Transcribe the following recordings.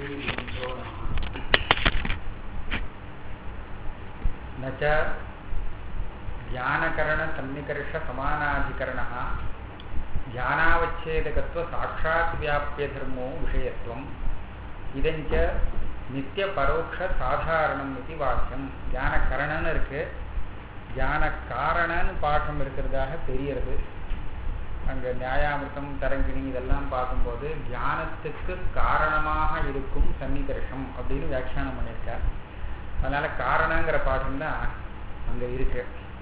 न च ज्ञानकरणसन्निकर्षसमानाधिकरणः ज्ञानावच्छेदकत्वसाक्षात् विषयत्वम् इदञ्च நித்தியபரோக்ஷசாதாரணம் இது வாக்கியம். ஞானகரணன்னு இருக்கு, ஞானகாரணன்னு பாடம் இருக்கிறதாக தெரிகிறது. அங்கே நியாயாமிர்தம் தரங்கிணி இதெல்லாம் பார்க்கும்போது ஞானத்துக்கு காரணமாக இருக்கும் சன்னிகர்ஷம் அப்படின்னு வியாக்கியானம் பண்ணியிருக்கார். அதனால காரணங்கிற பாடம் தான் அங்கே இருக்கு.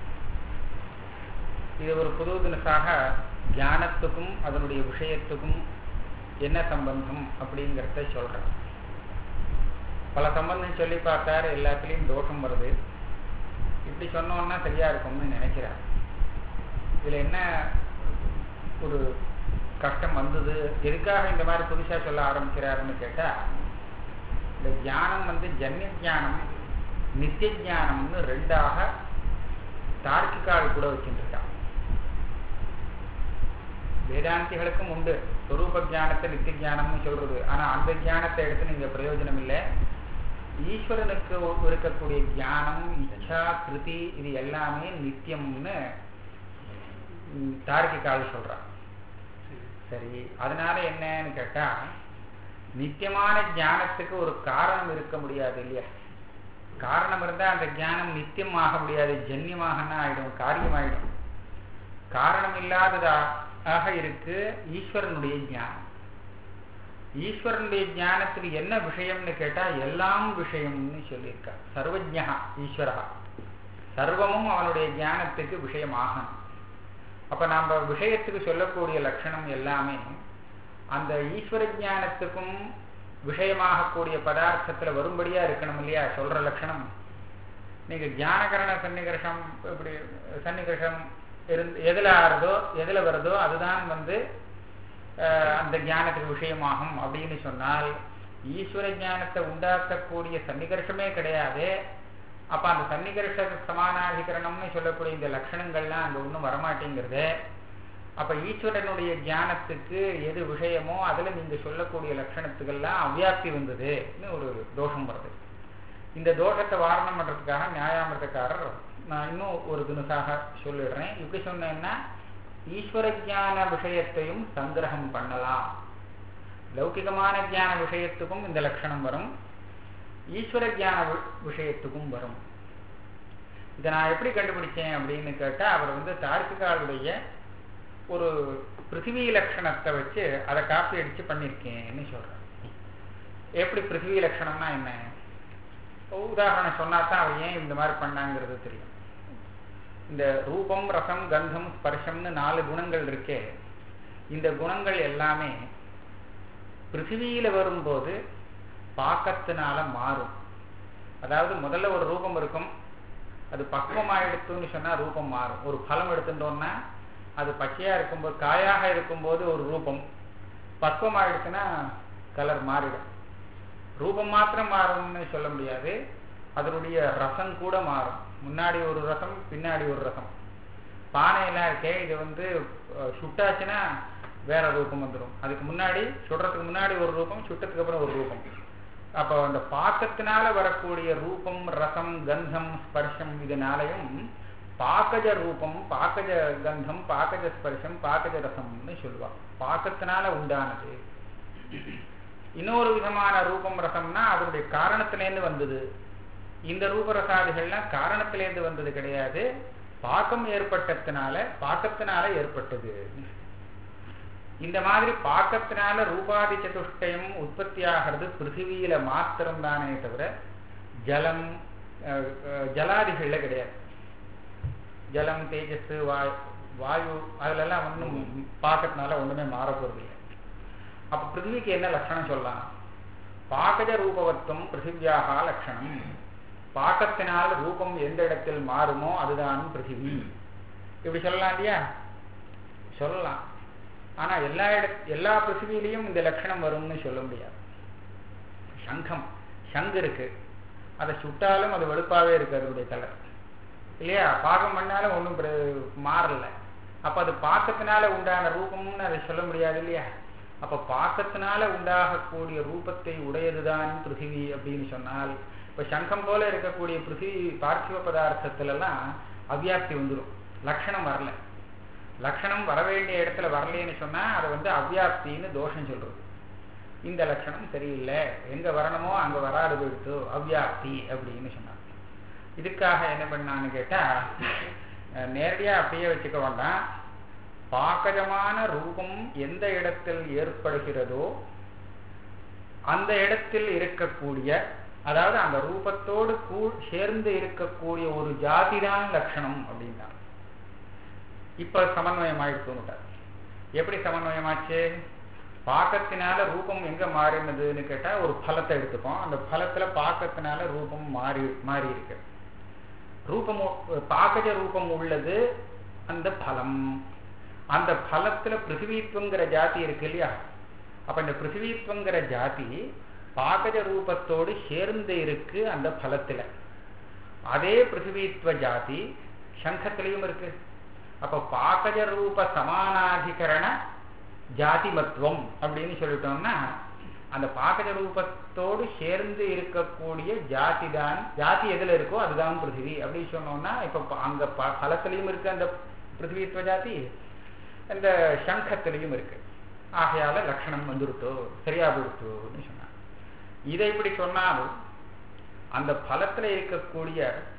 இது ஒரு புது தினசாக ஞானத்துக்கும் அதனுடைய விஷயத்துக்கும் என்ன சம்பந்தம் அப்படிங்கிறத சொல்றேன். பல சம்பந்தம் சொல்லி பார்த்தார், எல்லாத்துலேயும் தோஷம் வருது. இப்படி சொன்னோன்னா சரியா இருக்கும்னு நினைக்கிறார். இதில் என்ன ஒரு கஷ்டம் வந்தது, எதுக்காக இந்த மாதிரி புதுசாக சொல்ல ஆரம்பிக்கிறாருன்னு கேட்டால், இந்த ஞானம் ஜன்ய ஞானம் நித்திய ஞானம்னு ரெண்டாக தார்க்கிகால் கூட வச்சுருக்கான். வேதாந்திகளுக்கும் உண்டு ஸ்வரூப ஜானத்தை நித்திய ஜானம்னு சொல்றது. ஆனால் அந்த ஞானத்தை எடுத்து நீங்கள் பிரயோஜனம் இல்லை. ஈஸ்வரனுக்கு இருக்கக்கூடிய ஞானம், இச்சா, கிருதி இது எல்லாமே நித்தியம்னு தார்க்கிகால் சொல்றான். சரி, அதனால என்னன்னு கேட்டா, நித்தியமான ஞானத்துக்கு ஒரு காரணம் இருக்க முடியாது இல்லையா? காரணம் இருந்தால் அந்த ஞானம் நித்தியம் ஆக முடியாது, ஜன்யமாகனா ஆயிடும், காரியமாயிடும். காரணம் இல்லாததாக இருக்கு ஈஸ்வரனுடைய ஞானம். ஈஸ்வரனுடைய ஞானத்துக்கு என்ன விஷயம்னு கேட்டா எல்லாம் விஷயம்னு சொல்லியிருக்கா. சர்வஜ்ஞா ஈஸ்வரா, சர்வமும் அவனுடைய ஞானத்துக்கு விஷயமாகணும். அப்ப நாம விஷயத்துக்கு சொல்லக்கூடிய லட்சணம் எல்லாமே அந்த ஈஸ்வர ஞானத்துக்கும் விஷயமாகக்கூடிய பதார்த்தத்துல வரும்படியா இருக்கணும் இல்லையா? சொல்ற லட்சணம். நீங்க ஞானகரண சன்னிகர்ஷம் இப்படி சன்னிகர்ஷம் எதுல ஆறுதோ எதுல வருதோ அதுதான் அந்த ஞானத்துக்கு விஷயமாகும் அப்படின்னு சொன்னால் ஈஸ்வர ஞானத்தை உண்டாக்கக்கூடிய சன்னிகர்ஷமே கிடையாது. அப்ப அந்த சன்னிகர்ஷ சமானாதிகரணம்னு சொல்லக்கூடிய இந்த லட்சணங்கள்லாம் அங்க ஒன்றும் வரமாட்டேங்கிறது. அப்ப ஈஸ்வரனுடைய ஞானத்துக்கு எது விஷயமோ அதுல நீங்க சொல்லக்கூடிய லட்சணத்துக்கெல்லாம் அவ்வியாப்தி வந்ததுன்னு ஒரு தோஷம் வருது. இந்த தோஷத்தை வாரணம் பண்றதுக்காக நியாயாமிர்தக்காரர் நான் இன்னும் ஒரு தினசாக சொல்லிடுறேன். இப்படி சொன்னேன்னா ஈஸ்வர ஞான விஷயத்தையும் சங்கிரகம் பண்ணலாம். லௌகிகமான ஞான விஷயத்துக்கும் இந்த லட்சணம் வரும், ஈஸ்வர ஞான விஷயத்துக்கும் வரும். இதை நான் எப்படி கண்டுபிடிச்சேன் அப்படின்னு கேட்டா, அவர் தார்க்கிகாளுடைய ஒரு பிருத்திவி லட்சணத்தை வச்சு அதை காப்பி அடிச்சு பண்ணியிருக்கேன்னு சொல்றார். எப்படி பிருத்திவி லட்சணம்னா என்ன உதாரணம் சொன்னாதான் அவர் ஏன் இந்த மாதிரி பண்ணாங்கிறது தெரியும். இந்த ரூபம், ரசம், கந்தம், ஸ்பர்ஷம்னு 4 குணங்கள் இருக்கே, இந்த குணங்கள் எல்லாமே பிருத்திவியில வரும்போது பாக்கத்தினால மாறும். அதாவது முதல்ல ஒரு ரூபம் இருக்கும், அது பக்குவமாயிடுத்துன்னு சொன்னா ரூபம் மாறும். ஒரு பழம் எடுத்துட்டோம்னா அது பச்சையா இருக்கும்போது, காயாக இருக்கும்போது ஒரு ரூபம், பக்குவமாயிடுச்சுன்னா கலர் மாறிடும். ரூபம் மாத்திரம் மாறும்னு சொல்ல முடியாது, அதனுடைய ரசம் கூட மாறும். முன்னாடி ஒரு ரசம், பின்னாடி ஒரு ரசம். பானையெல்லாம் இருக்கே, இது சுட்டாச்சுன்னா வேற ரூபம் வந்துடும். அதுக்கு முன்னாடி சுடுறதுக்கு முன்னாடி ஒரு ரூபம், சுட்டத்துக்கு அப்புறம் ஒரு ரூபம். அப்போ அந்த பாக்கத்தினால வரக்கூடிய ரூபம், ரசம், கந்தம், ஸ்பர்ஷம் இதனாலையும் பாக்கஜ ரூபம், பாக்கஜ கந்தம், பாக்கஜ ஸ்பர்ஷம், பாக்கஜ ரசம்னு சொல்லுவாங்க. பாக்கத்தினால உண்டானது. இன்னொரு விதமான ரூபம், ரசம்னா அதனுடைய காரணத்திலேருந்து வந்தது. இந்த ரூபரசாதிகள்லாம் காரணத்திலேருந்து வந்தது கிடையாது, பாக்கம் ஏற்பட்டத்தினால பாக்கத்தினால ஏற்பட்டது. இந்த மாதிரி பாக்கத்தினால ரூபாதி சதுஷ்டயம் உற்பத்தி ஆகிறது பிருத்திவியில மாத்திரம் தானே தவிர ஜலம் ஜலாதிகள்ல கிடையாது. ஜலம், தேஜஸ், வாயு அதுலெல்லாம் ஒன்றும் பாக்கத்தினால ஒண்ணுமே மாறப்போறது இல்லை. அப்ப பிருத்திவிக்கு என்ன லட்சணம் சொல்லலாம்? பாக்கஜ ரூபவத்துவம் பிருத்திவியாக லட்சணம். பாக்கத்தினால் ரூபம் எந்த இடத்தில் மாறுமோ அதுதான் பிருத்திவி. இப்படி சொல்லலாம் இல்லையா? சொல்லலாம். ஆனா எல்லா பிருத்திவிலையும் இந்த லட்சணம் வரும்னு சொல்ல முடியாது. சங்கு இருக்கு, அதை சுட்டாலும் அது வெளுப்பாவே இருக்கு அதனுடைய கலர் இல்லையா? பாகம் பண்ணாலும் ஒன்றும் மாறல. அப்ப அது பாக்கத்தினால உண்டான ரூபம்னு அதை சொல்ல முடியாது இல்லையா? அப்ப பாக்கத்தினால உண்டாகக்கூடிய ரூபத்தை உடையதுதான் பிருத்திவி அப்படின்னு சொன்னால், இப்ப சங்கம் போல இருக்கக்கூடிய பிருத்திவி பார்த்திவ பதார்த்தத்துல எல்லாம் அவ்வியாப்தி வந்துடும், லட்சணம் வரல. லட்சணம் வர வேண்டிய இடத்துல வரலன்னு சொன்னா அதை அவ்வியாப்தின்னு தோஷம் சொல்றது. இந்த லட்சணம் சரியில்லை, எங்க வரணுமோ அங்க வராது போயிடுத்து, அவ்வியாப்தி அப்படின்னு சொன்னாங்க. இதுக்காக என்ன பண்ணான்னு கேட்டா, நேரடியா அப்படியே வச்சுக்க வேண்டாம். பாக்கஜமான ரூபம் எந்த இடத்தில் ஏற்படுகிறதோ அந்த இடத்தில் இருக்கக்கூடிய, அதாவது அந்த ரூபத்தோடு சேர்ந்து இருக்கக்கூடிய ஒரு ஜாதிதான் லட்சணம் அப்படின்னா இப்ப சமன்வயம் ஆயிடுச்சுட்டார். எப்படி சமன்வயமாச்சு? பாக்கத்தினால ரூபம் எங்க மாறினதுன்னு கேட்டா, ஒரு பலத்தை எடுத்துப்போம். அந்த பலத்துல பாக்கத்தினால ரூபம் மாறி இருக்கு. ரூபம் பாக்கஜ ரூபம் உள்ளது அந்த பலம். அந்த பலத்துல பிருத்திவித்துவங்கிற ஜாதி இருக்கு இல்லையா? அப்ப இந்த பிருத்திவித்துவங்கிற ஜாதி பாக்கஜ ரூபத்தோடு சேர்ந்து இருக்கு அந்த பலத்துல. அதே பிருத்திவித்துவ ஜாதி சங்கத்திலையும் இருக்கு. அப்ப பாக்கஜ ரூப சமானாதிகரண ஜாதிமத்துவம் அப்படின்னு சொல்லிட்டோம்னா, அந்த பாக்கஜ ரூபத்தோடு சேர்ந்து இருக்கக்கூடிய ஜாதி தான், ஜாதி எதுல இருக்கோ அதுதான் பிருத்திவி அப்படின்னு சொன்னோம்னா, இப்ப அங்க பலத்திலையும் இருக்கு அந்த பிருத்திவித்துவ ஜாதி, அந்த சங்கத்திலையும் இருக்கு. ஆகையால லட்சணம் வந்துடுத்தோ, சரியா போடுத்தோன்னு சொன்னாங்க. இதை இப்படி சொன்னாலும் அந்த பலத்துல இருக்கக்கூடிய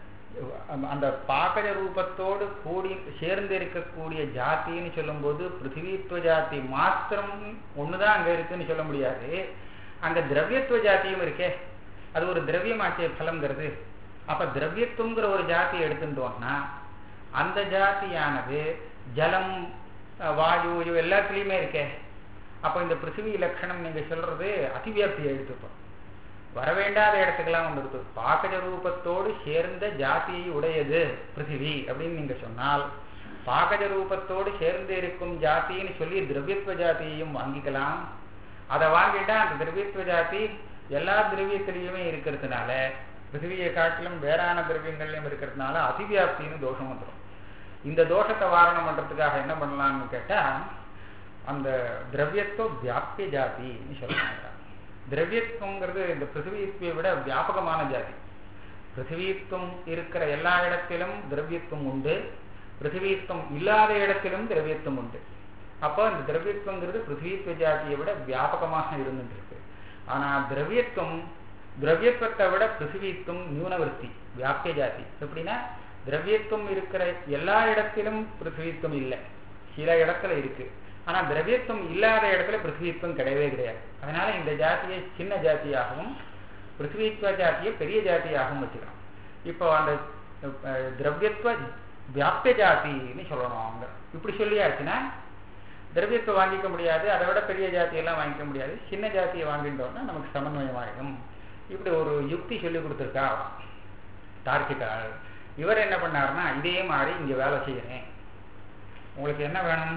அந்த பாக்கஜ ரூபத்தோடு கூடி சேர்ந்து இருக்கக்கூடிய ஜாத்தின்னு சொல்லும் போது பிருத்திவித்துவ ஜாதி மாத்திரம் ஒண்ணுதான் அங்க இருக்குன்னு சொல்ல முடியாது. அங்க திரவியத்துவ ஜாத்தியும் இருக்கே, அது ஒரு திரவியமாச்சே பலம்ங்கிறது. அப்ப திரவியத்துவங்கிற ஒரு ஜாத்தியை எடுத்துட்டோம்னா அந்த ஜாத்தியானது ஜலம் வாயு இது எல்லாத்துலயுமே இருக்கே. அப்ப இந்த பிருத்திவி லட்சணம் நீங்க சொல்றது அதிவியாப்தியை எடுத்துப்போம். வரவேண்டாத இடத்துக்கெல்லாம் வந்துடுது. பாக்கஜ ரூபத்தோடு சேர்ந்த ஜாதியை உடையது பிருத்திவி அப்படின்னு நீங்க சொன்னால், பாக்கஜ ரூபத்தோடு சேர்ந்து இருக்கும் ஜாத்தின்னு சொல்லி திரவியத்துவ ஜாதியையும் வாங்கிக்கலாம். அதை வாங்கிட்டா அந்த திரவியத்துவ ஜாதி எல்லா திரவியத்திலையுமே இருக்கிறதுனால, பிருத்திவியை காட்டிலும் வேறான திரவியங்கள்லயும் இருக்கிறதுனால அதிவியாப்தின்னு தோஷம் வந்துடும். இந்த தோஷத்தை வாரணம் பண்றதுக்காக என்ன பண்ணலாம்னு கேட்டா, அந்த திரவியத்துவ வியாபிய ஜாதின்னு சொல்றாங்க. திரவியத்துவங்கிறது இந்த பிருத்திவித்துவை விட வியாபகமான ஜாதி. பிருத்திவித்துவம் இருக்கிற எல்லா இடத்திலும் திரவியத்துவம் உண்டு, பிருத்திவித்துவம் இல்லாத இடத்திலும் திரவியத்துவம் உண்டு. அப்போ இந்த திரவியத்துவங்கிறது பிருத்திவித்துவ ஜாதியை விட வியாபகமாக இருந்துருக்கு. ஆனா திரவியத்துவத்தை விட பிருத்திவித்துவம் நியூனவர்த்தி வியாபிய ஜாதி. எப்படின்னா, திரவியத்துவம் இருக்கிற எல்லா இடத்திலும் பிருத்திவித்துவம் இல்லை, சில இடத்துல இருக்கு. ஆனா திரவியத்துவம் இல்லாத இடத்துல பிருத்திவித்துவம் கிடையவே கிடையாது. அதனால இந்த ஜாதியை சின்ன ஜாதியாகவும் பிருத்திவித்துவ ஜாதியை பெரிய ஜாதியாகவும் வச்சுக்கலாம். இப்போ அந்த திரவியத்துவ வியாபிய ஜாதின்னு சொல்லணும். அவங்க இப்படி சொல்லியாச்சுன்னா திரவியத்தை வாங்கிக்க முடியாது, அதை விட பெரிய ஜாதியெல்லாம் வாங்கிக்க முடியாது, சின்ன ஜாதியை வாங்கிட்டோம்னா நமக்கு சமன்வயமாயிடும். இப்படி ஒரு யுக்தி சொல்லி கொடுத்துருக்கா தார்க்கிகாள். இவர் என்ன பண்ணாருன்னா, இதே மாதிரி இங்க வேலை செய்யறேன், உங்களுக்கு என்ன வேணும்?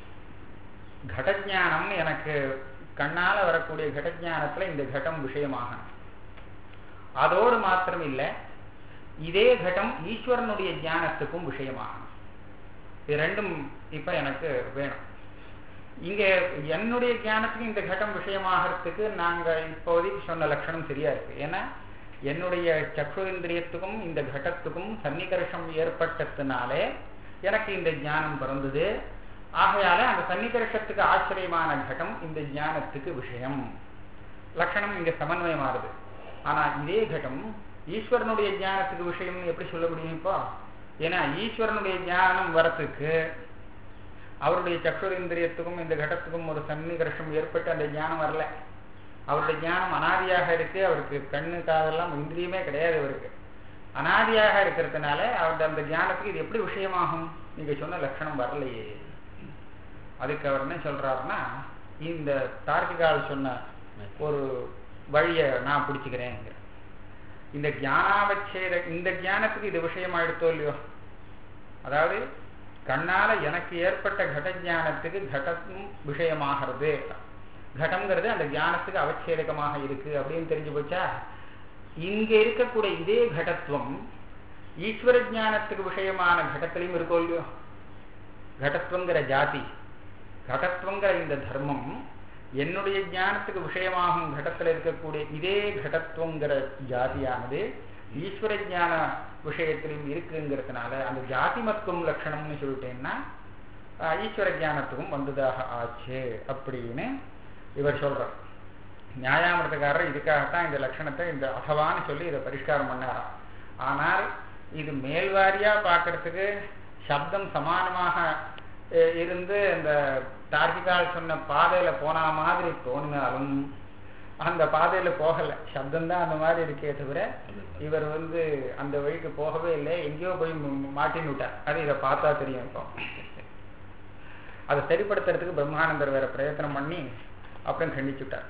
கடஜானம்னு எனக்கு கண்ணால வரக்கூடிய கடஜானத்துல இந்த கடம் விஷயமாகணும். அதோடு மாத்திரம் இல்லை, இதே கடம் ஈஸ்வரனுடைய ஞானத்துக்கும் விஷயமாகணும். இது ரெண்டும் இப்ப எனக்கு வேணும். இங்க என்னுடைய ஞானத்துக்கு இந்த கடம் விஷயமாகறதுக்கு நாங்க இப்போதைக்கு சொன்ன லட்சணம் சரியா இருக்கு. ஏன்னா என்னுடைய சக்ஷுரேந்திரியத்துக்கும் இந்த கடத்துக்கும் சன்னிகர்ஷம் ஏற்பட்டதுனாலே எனக்கு இந்த ஞானம் பிறந்தது. ஆகையால அந்த சன்னிகர்ஷத்துக்கு ஆச்சரியமான கடம் இந்த ஞானத்துக்கு விஷயம். லட்சணம் இங்க சமன்வயமாறுது. ஆனா இதே கடம் ஈஸ்வரனுடைய ஞானத்துக்கு விஷயம் எப்படி சொல்ல முடியும்? இப்போ ஏன்னா ஈஸ்வரனுடைய ஞானம் வரத்துக்கு அவருடைய சக்ஷுரேந்திரியத்துக்கும் இந்த கடத்துக்கும் ஒரு சன்னிகர்ஷம் ஏற்பட்டு அந்த ஞானம் வரல. அவருடைய ஞானம் அனாதியாக இருக்கு. அவருக்கு கண்ணு காதெல்லாம் இந்திரியமே கிடையாது. அவருக்கு அனாதியாக இருக்கிறதுனால அவருடைய அந்த ஞானத்துக்கு இது எப்படி விஷயமாகும்? நீங்க சொன்ன லட்சணம் வரலையே. அதுக்கு அவர் என்ன சொல்றாருன்னா, இந்த தார்க்கிகால் சொன்ன ஒரு வழியை நான் பிடிச்சுக்கிறேன். இந்த ஞானாவச்சேத இந்த ஞானத்துக்கு இது விஷயமா எடுத்தோ இல்லையோ, அதாவது கண்ணால எனக்கு ஏற்பட்ட கட ஞானத்துக்கு கடமும் விஷயமாகிறது. கடம்ங்கிறது அந்த ஞானத்துக்கு அவச்சேதகமாக இருக்கு அப்படின்னு தெரிஞ்சு போச்சா? இங்க இருக்கக்கூடிய இதே கடத்துவம் ஈஸ்வர ஞானத்துக்கு விஷயமான கடத்திலையும் இருக்கோ இல்லையோ? கடத்துவங்கிற ஜாதி, கடத்துவங்கிற இந்த தர்மம் என்னுடைய ஞானத்துக்கு விஷயமாகும் கடத்துல இருக்கக்கூடிய இதே கடத்துவங்கிற ஜாதியானது ஈஸ்வர ஞான விஷயத்திலும் இருக்குங்கிறதுனால அந்த ஜாதிமத்துவம் லட்சணம்னு சொல்லிட்டேன்னா ஈஸ்வர ஞானத்துக்கும் வந்ததாக ஆச்சு அப்படின்னு இவர் சொல்றார். நியாயாமிரதக்காரர் இதுக்காகத்தான் இந்த லட்சணத்தை இந்த அகவான்னு சொல்லி இதை பரிஷ்காரம் பண்ணாராம். ஆனால் இது மேல்வாரியா பார்க்கறதுக்கு சப்தம் சமானமாக இருந்து இந்த தார்க்கிகால் சொன்ன பாதையில போன மாதிரி தோணினாலும் அந்த பாதையில போகல, சப்தம் தான் அந்த மாதிரி இருக்கே தவிர இவர் அந்த வழிக்கு போகவே இல்லை, எங்கேயோ போய் மாட்டின்னு விட்டார். அது இதை பார்த்தா தெரியும். இப்போ அதை சரிப்படுத்துறதுக்கு பிரம்மானந்தர் வேற பிரயத்தனம் பண்ணி அப்புறம் கண்டிச்சு விட்டார்.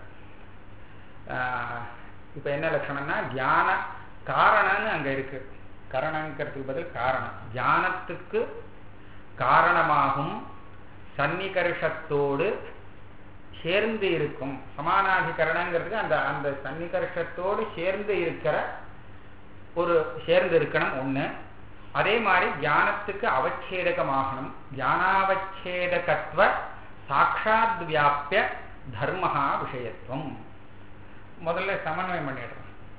இப்ப என்ன லட்சணம்னா தியான காரணம்னு அங்க இருக்கு, கரணங்கிறதுக்கு பதில் காரணம். தியானத்துக்கு காரணமாகும் சன்னிகர்ஷத்தோடு சேர்ந்து இருக்கும், சமானாதிகரணங்கிறதுக்கு அந்த அந்த சன்னிகர்ஷத்தோடு சேர்ந்து இருக்கிற ஒரு சேர்ந்து இருக்கணும் ஒண்ணு. அதே மாதிரி தியானத்துக்கு அவச்சேதகமாகணும். தியானாவச்சேதகத்துவ சாட்சாத் வியாபிய தர்மஹா விஷயத்துவம். முதல்ல சமன்வயம் பண்ணிடுறோம்.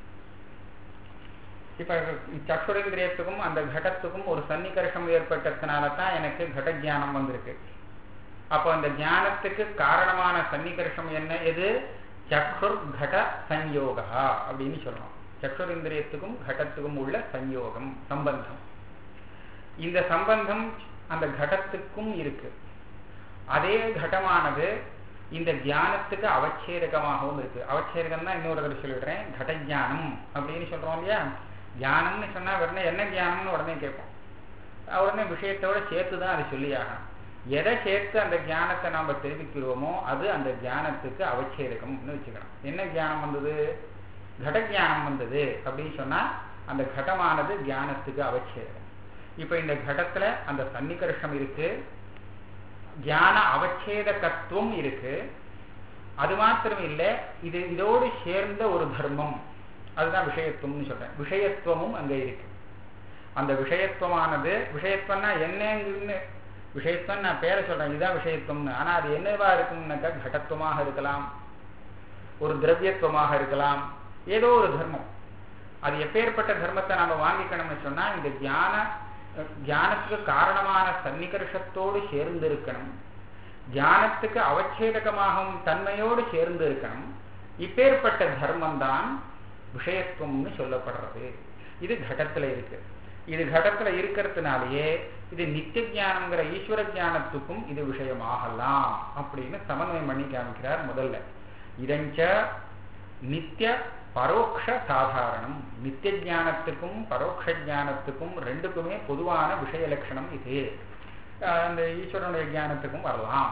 இப்ப சக்ஷுரேந்திரியத்துக்கும் அந்த கடத்துக்கும் ஒரு சன்னிகர்ஷம் ஏற்பட்டதுனால தான் எனக்கு கட ஜானம் வந்திருக்கு. அப்போ அந்த ஞானத்துக்கு காரணமான சன்னிகர்ஷம் என்ன? எது? சக்ஷுர் கட சஞ்யோகா அப்படின்னு சொல்லணும். சக்ஷுரேந்திரியத்துக்கும் கடத்துக்கும் உள்ள சஞ்யோகம், சம்பந்தம். இந்த சம்பந்தம் அந்த கடத்துக்கும் இருக்கு. அதே கடமானது இந்த தியானத்துக்கு அவச்சேதகமாகவும் இருக்கு. அவச்சேதகம்னா இன்னொரு தடவை சொல்லிடுறேன், கடஜானம் அப்படின்னு சொல்றோம் இல்லையா? தியானம்னு சொன்னா உடனே என்ன தியானம்னு உடனே கேட்போம். உடனே விஷயத்தோட சேர்த்துதான் அது சொல்லி ஆகணும். எதை சேர்த்து அந்த தியானத்தை நாம தெரிவிக்கிறோமோ அது அந்த தியானத்துக்கு அவச்சேதகம்னு வச்சுக்கணும். என்ன தியானம் வந்தது? கட தியானம் வந்தது அப்படின்னு சொன்னா அந்த கடமானது தியானத்துக்கு அவச்சேதகம். இப்ப இந்த கடத்துல அந்த சன்னிகர்ஷம் இருக்கு, தியான அவச்சேதகத்துவம் இருக்கு. அது மாத்திரம் இல்லை, இது இதோடு சேர்ந்த ஒரு தர்மம், அதுதான் விஷயத்துவம்னு சொல்றேன். விஷயத்துவமும் அங்க இருக்கு. அந்த விஷயத்துவமானது, விஷயத்துவம்னா என்னன்னு, விஷயத்துவம் நான் பேரை சொல்றேன், இதுதான் விஷயத்துவம்னு. ஆனா அது என்னவா இருக்கும்னாக்கா கடத்துவமாக இருக்கலாம், ஒரு திரவியத்துவமாக இருக்கலாம், ஏதோ ஒரு தர்மம். அது எப்பேற்பட்ட தர்மத்தை நாம வாங்கிக்கணும்னு சொன்னா இந்த தியானத்துக்கு காரணமான சன்னிகர்ஷத்தோடு சேர்ந்து இருக்கணும், தியானத்துக்கு அவச்சேதகமாகவும் தன்மையோடு சேர்ந்து இருக்கணும். இப்பேற்பட்ட தர்மம் தான் விஷயத்துவம்னு சொல்லப்படுறது. இது கடத்துல இருக்கு. இது கடத்துல இருக்கிறதுனாலேயே இது நித்திய ஞானம்ங்கிற ஈஸ்வர ஞானத்துக்கும் இது விஷயமாகலாம் அப்படின்னு சமன்வயம் பண்ணி காமிக்கிறார். முதல்ல இதஞ்ச நித்திய பரோக்ஷ சாதாரணம், நித்திய ஞானத்துக்கும் பரோட்ச ஞானத்துக்கும் ரெண்டுக்குமே பொதுவான விஷய லட்சணம் இது. அந்த ஈஸ்வரனுடைய ஞானத்துக்கும் வரலாம்.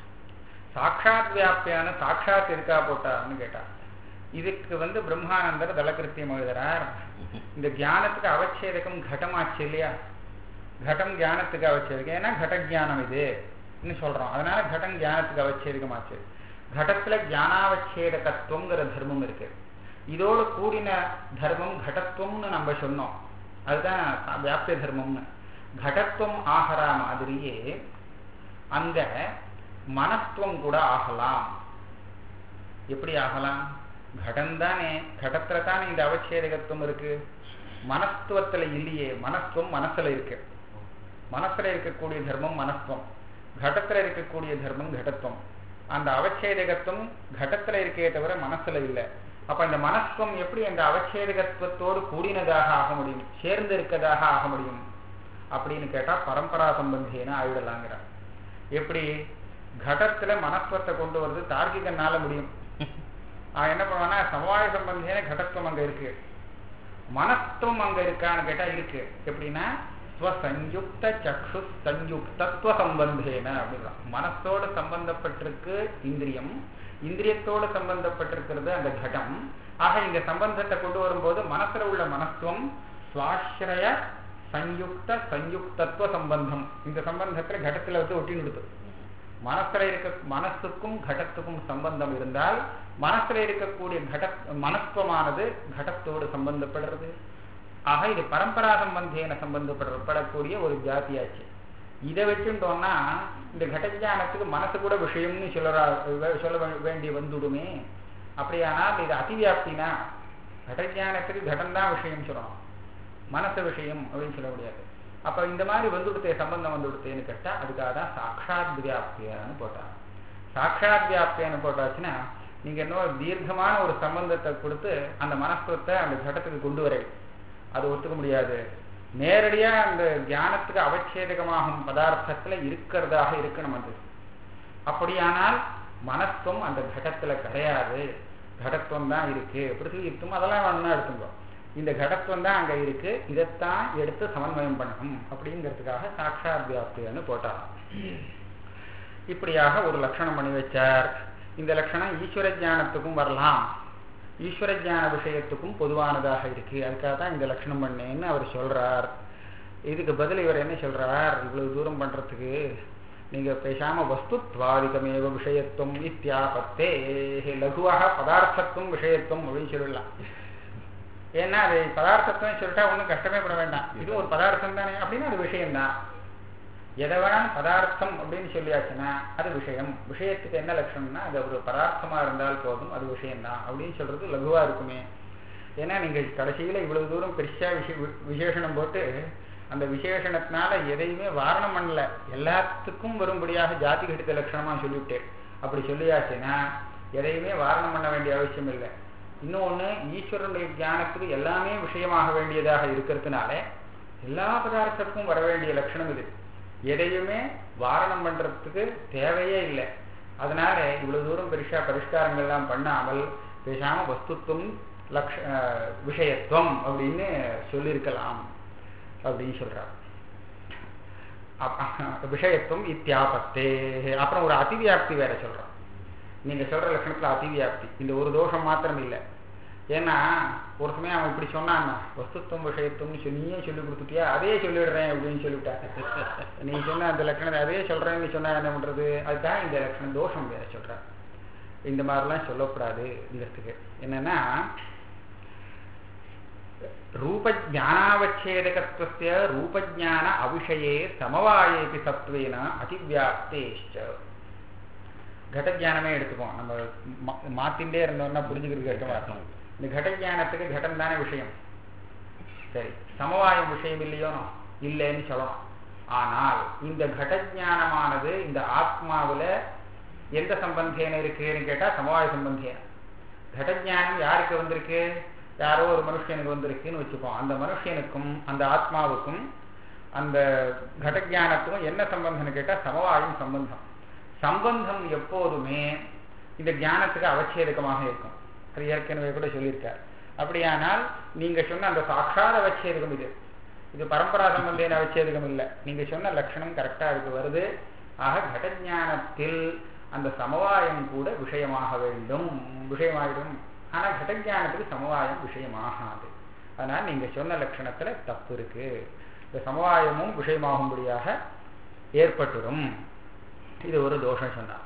சாட்சாத் வியாபியான சாட்சாத் இருக்கா போட்டான்னு கேட்டார். இதுக்கு பிரம்மானந்தர் தலகிருத்தியம் எழுதுறார். இந்த தியானத்துக்கு அவச்சேதகம் கடமாச்சு இல்லையா? கடம் தியானத்துக்கு அவச்சேதகம். ஏன்னா கட ஜானம் இதுன்னு சொல்றோம், அதனால கடம் தியானத்துக்கு அவச்சேதகமாச்சு. கடத்துல தியானாவச்சேதகத்துவங்கிற தர்மம் இருக்கு. இதோடு கூடின தர்மம் கடத்துவம்னு நம்ம சொன்னோம், அதுதான் வியாபிய தர்மம்னு. கடத்துவம் ஆகிற மாதிரியே அங்க மனத்துவம் கூட ஆகலாம். எப்படி ஆகலாம்? கடம் தானே, கடத்துல தானே இந்த அவச்சேதகத்துவம் இருக்கு, மனத்துவத்துல இல்லையே. மனத்துவம் மனசுல இருக்கு, மனசுல இருக்கக்கூடிய தர்மம் மனத்துவம், கடத்துல இருக்கக்கூடிய தர்மம் கடத்துவம். அந்த அவச்சேதகத்துவம் கடத்துல இருக்கே தவிர மனசுல இல்லை. அப்ப இந்த மனத்துவம் எப்படி அந்த அவச்சேதகத்துவத்தோடு கூடினதாக ஆக முடியும், சேர்ந்து இருக்கதாக ஆக முடியும் அப்படின்னு கேட்டா பரம்பரா சம்பந்தியன ஆயிடலாங்கிறார். எப்படி? கடத்துல மனத்துவத்தை கொண்டு வருது தார்க்கிகனால முடியும். என்ன பண்ணுவானா, சமவாய சம்பந்தியான கடத்துவம் அங்க இருக்கு, மனத்துவம் அங்க இருக்கான்னு கேட்டா இருக்கு. எப்படின்னா ஸ்வசஞ்சுக்த சக்ஷு சஞ்சுக்தத்துவ சம்பந்தேன அப்படின்னா மனசோடு சம்பந்தப்பட்டிருக்கு இந்திரியம், இந்திரியத்தோடு சம்பந்தப்பட்டிருக்கிறது அந்த கடம். ஆக இந்த சம்பந்தத்தை கொண்டு வரும்போது மனசுல உள்ள மனத்துவம் சுவாசிரய சஞ்யுக்த சஞ்யுக்தத்துவ சம்பந்தம், இந்த சம்பந்தத்துல கடத்துல ஒட்டின்னு கொடுத்து மனசுல இருக்க மனசுக்கும் கடத்துக்கும் சம்பந்தம் இருந்தால் மனசுல இருக்கக்கூடிய மனத்துவமானது கடத்தோடு சம்பந்தப்படுறது. ஆக இது பரம்பரா சம்பந்தேன சம்பந்தப்படக்கூடிய ஒரு ஜாதியாச்சு. இதை வச்சுட்டோம்னா இந்த கடஜானத்துக்கு மனசு கூட விஷயம்னு சொல்ல வேண்டிய வந்துடுமே. அப்படியானால் இது அதிவியாப்தினா கடஜானத்துக்கு கடம்தான் விஷயம் சொல்லணும், மனசு விஷயம் அப்படின்னு சொல்ல முடியாது. அப்ப இந்த மாதிரி வந்துடுத்தே சம்பந்தம் வந்துடுத்தேன்னு கேட்டா அதுக்காக தான் சாட்சாத் வியாப்தியான்னு போட்டாங்க. சாட்சாத் வியாப்தியான்னு போட்டாச்சுன்னா நீங்க இன்னும் தீர்க்கமான ஒரு சம்பந்தத்தை கொடுத்து அந்த மனஸ்துவத்தை அந்த கடத்துக்கு கொண்டு வர அது ஒத்துக்க முடியாது. நேரடியா அந்த ஞானத்துக்கு அவச்சேதகமாகும் பதார்த்தத்துல இருக்கிறதாக இருக்கணும் அது. அப்படியானால் மனத்துவம் அந்த கடத்துல கிடையாது, கடத்துவம் தான் இருக்கு. பிருத்திவித்துவம் அதெல்லாம் வேணும்னா எடுத்துங்க, இந்த கடத்துவம் தான் அங்க இருக்கு, இதைத்தான் எடுத்து சமன்வயம் பண்ணணும் அப்படிங்கிறதுக்காக சாட்சாத் வியாப்தின்னு போட்டார். இப்படியாக ஒரு லட்சணம் பண்ணி வச்சார். இந்த லட்சணம் ஈஸ்வர ஞானத்துக்கும் வரலாம், ஈஸ்வர ஞான விஷயத்துக்கும் பொதுவானதாக இருக்கு. அதுக்காக தான் இந்த லட்சணம் பண்ணேன்னு அவர் சொல்றார். இதுக்கு பதில் இவர் என்ன சொல்றார், இவ்வளவு தூரம் பண்றதுக்கு நீங்க பேசாம வஸ்துத்வாதிகமேவ விஷயத்துவம் இத்தியாபத்தே லகுவாக பதார்த்தத்துவம் விஷயத்துவம் அப்படின்னு சொல்லலாம். ஏன்னா அது பதார்த்தத்துவம் சொல்லிட்டா ஒன்றும் கஷ்டமே பட வேண்டாம், இது ஒரு பதார்த்தம் தானே அப்படின்னா அது விஷயம்தான். எதை வேணாலும் பதார்த்தம் அப்படின்னு சொல்லியாச்சுன்னா அது விஷயம். விஷயத்துக்கு என்ன லட்சணம்னா அது ஒரு பதார்த்தமா இருந்தால் போதும், அது விஷயம்தான் அப்படின்னு சொல்றது லகுவா இருக்குமே. ஏன்னா நீங்க கடைசியில இவ்வளவு தூரம் பெருசா விசேஷனம் போட்டு அந்த விசேஷணத்தினால எதையுமே வாரணம் பண்ணல, எல்லாத்துக்கும் வரும்படியாக ஜாதி கடித லட்சணமா சொல்லிவிட்டேன். அப்படி சொல்லியாச்சுன்னா எதையுமே வாரணம் பண்ண வேண்டிய அவசியம் இல்லை. இன்னொன்னு ஈஸ்வரனுடைய ஞானத்துக்கு எல்லாமே விஷயமாக வேண்டியதாக இருக்கிறதுனால எல்லா பதார்த்தத்துக்கும் வர வேண்டிய லட்சணம் இது. எதையுமே வாரணம் பண்றதுக்கு தேவையே இல்லை. அதனால இவ்வளவு தூரம் பெருசா பரிஷ்காரங்கள்லாம் பண்ணாமல் பேசாம வஸ்துத்துவம் விஷயத்துவம் அப்படின்னு சொல்லியிருக்கலாம் அப்படின்னு சொல்றார். விஷயத்துவம் இத்தியாபத்தே. அப்புறம் ஒரு அதிவியாப்தி வேற சொல்றான். நீங்க சொல்ற லட்சணத்துல அதிவியாப்தி இந்த ஒரு தோஷம் மாத்திரம் இல்லை. ஏன்னா ஒரு சமயம் அவன் இப்படி சொன்னான், வஸ்துத்துவம் விஷயத்துவம் நீயே சொல்லி கொடுத்துட்டியா, அதே சொல்லிடுறேன் அப்படின்னு சொல்லிவிட்டாங்க. நீ சொன்ன அந்த லட்சணத்தை அதே சொல்றேன்னு சொன்னா என்ன பண்றது, அதுதான் இந்த லட்சணம் தோஷம் வேற சொல்ற. இந்த மாதிரிலாம் சொல்லக்கூடாதுங்கிறதுக்கு என்னன்னா ரூபஜானாவச்சேதகத்துவ ரூபஜான அவிஷயே சமவாயேபி சத்வேன அதிவியாப்தேஷ்ச. கடஜானமே எடுத்துப்போம், நம்ம மாத்திண்டே இருந்தோம்னா புரிஞ்சுக்கிறதுக்கு கஷ்டமா இருக்கும். இந்த கடஜானத்துக்கு கடம் தானே விஷயம், சரி சமவாயம் விஷயம் இல்லையோ இல்லைன்னு சொல்லணும். ஆனால் இந்த கடஜானமானது இந்த ஆத்மாவில எந்த சம்பந்தேன இருக்குன்னு கேட்டா சமவாய சம்பந்தேன. கடஜானம் யாருக்கு வந்திருக்கு, யாரோ ஒரு மனுஷனுக்கு வந்திருக்குன்னு வச்சுப்போம். அந்த மனுஷனுக்கும் அந்த ஆத்மாவுக்கும் அந்த கடஜானத்துக்கும் என்ன சம்பந்தம்னு கேட்டா சமவாயம் சம்பந்தம். சம்பந்தம் எப்போதுமே இந்த ஞானத்துக்கு அவச்சேதகமாக இருக்கும். அது ஏற்கனவே கூட சொல்லியிருக்கார். அப்படியானால் நீங்க சொன்ன அந்த சாட்சாத் அவச்சேதகம் இது பரம்பரா சம்பந்தேன அவச்சேதகம் இல்லை. நீங்க சொன்ன லட்சணம் கரெக்டா அதுக்கு வருது. ஆக கடஞானத்தில் அந்த சமவாயம் கூட விஷயமாக வேண்டும், விஷயமாயிடும். ஆனா கடஞானத்துக்கு சமவாயம் விஷயமாகாது. அதனால நீங்க சொன்ன லட்சணத்துல தப்பு இருக்கு. இந்த சமவாயமும் விஷயமாகும்படியாக ஏற்பட்டுடும். இது ஒரு தோஷம் சொன்னார்.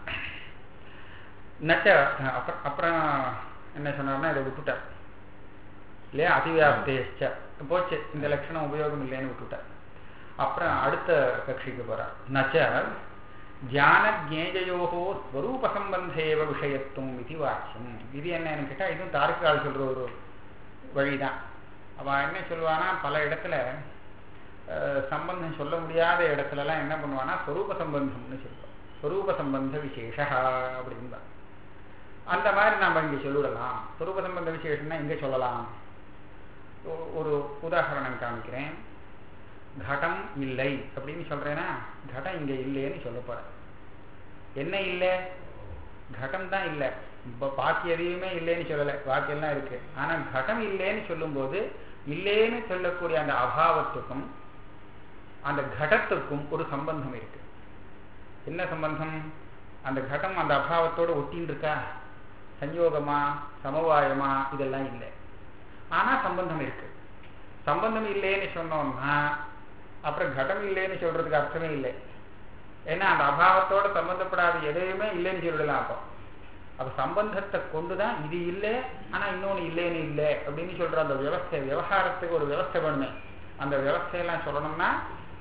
அப்புறம் என்ன சொன்னார்னா இதை விட்டுட்டார் இல்லையா, அதிவியாப்தேஷ்ச போச்சு, இந்த லட்சணம் உபயோகம் இல்லைன்னு விட்டுட்டார். அப்புறம் அடுத்த கட்சிக்கு போறார். நச்ச ஜான ஜேயோகோ ஸ்வரூப சம்பந்தேவ விஷயத்துவம் இது வாக்கியம். இது என்னன்னு கேட்டா இதுவும் தார்க்கிகால் சொல்ற ஒரு வழிதான். அவ என்ன சொல்லுவானா, பல இடத்துல சம்பந்தம் சொல்ல முடியாத இடத்துலலாம் என்ன பண்ணுவானா ஸ்வரூப சம்பந்தம்னு சொல்லுவோம். ஸ்வரூப சம்பந்த விசேஷா அப்படின்பா. அந்த மாதிரி நாம இங்க சொல்லிடலாம். ஸ்வரூப சம்பந்த விசேஷம்னா இங்க சொல்லலாம். ஒரு உதாரணம் காமிக்கிறேன். கடம் இல்லை அப்படின்னு சொல்றேன்னா கடம் இங்க இல்லைன்னு சொல்ல போறேன். என்ன இல்லை, கடம் தான் இல்லை, பாக்கி எதையுமே இல்லைன்னு சொல்லலை, பாக்கி எல்லாம் இருக்கு. ஆனா கடம் இல்லைன்னு சொல்லும் போது இல்லைன்னு சொல்லக்கூடிய அந்த அபாவத்துக்கும் அந்த கடத்துக்கும் ஒரு சம்பந்தம் இருக்கு. என்ன சம்பந்தம், அந்த கடம் அந்த அபாவத்தோட ஒட்டின்னு இருக்கா, சஞ்சோகமா சமவாயமா இதெல்லாம் இல்லை. ஆனா சம்பந்தம் இருக்கு. சம்பந்தம் இல்லைன்னு சொன்னோம்னா அப்புறம் கடம் இல்லைன்னு சொல்றதுக்கு அர்த்தமே இல்லை. ஏன்னா அந்த அபாவத்தோட சம்பந்தப்படாத எதையுமே இல்லைன்னு சொல்லலாம். அப்ப சம்பந்தத்தை கொண்டுதான் இது இல்லை ஆனா இன்னொன்னு இல்லைன்னு இல்லை அப்படின்னு சொல்ற அந்த வியவஸ்தை, விவகாரத்துக்கு ஒரு வியவஸ்தை வேணுமே. அந்த வியவஸ்தையெல்லாம் சொல்லணும்னா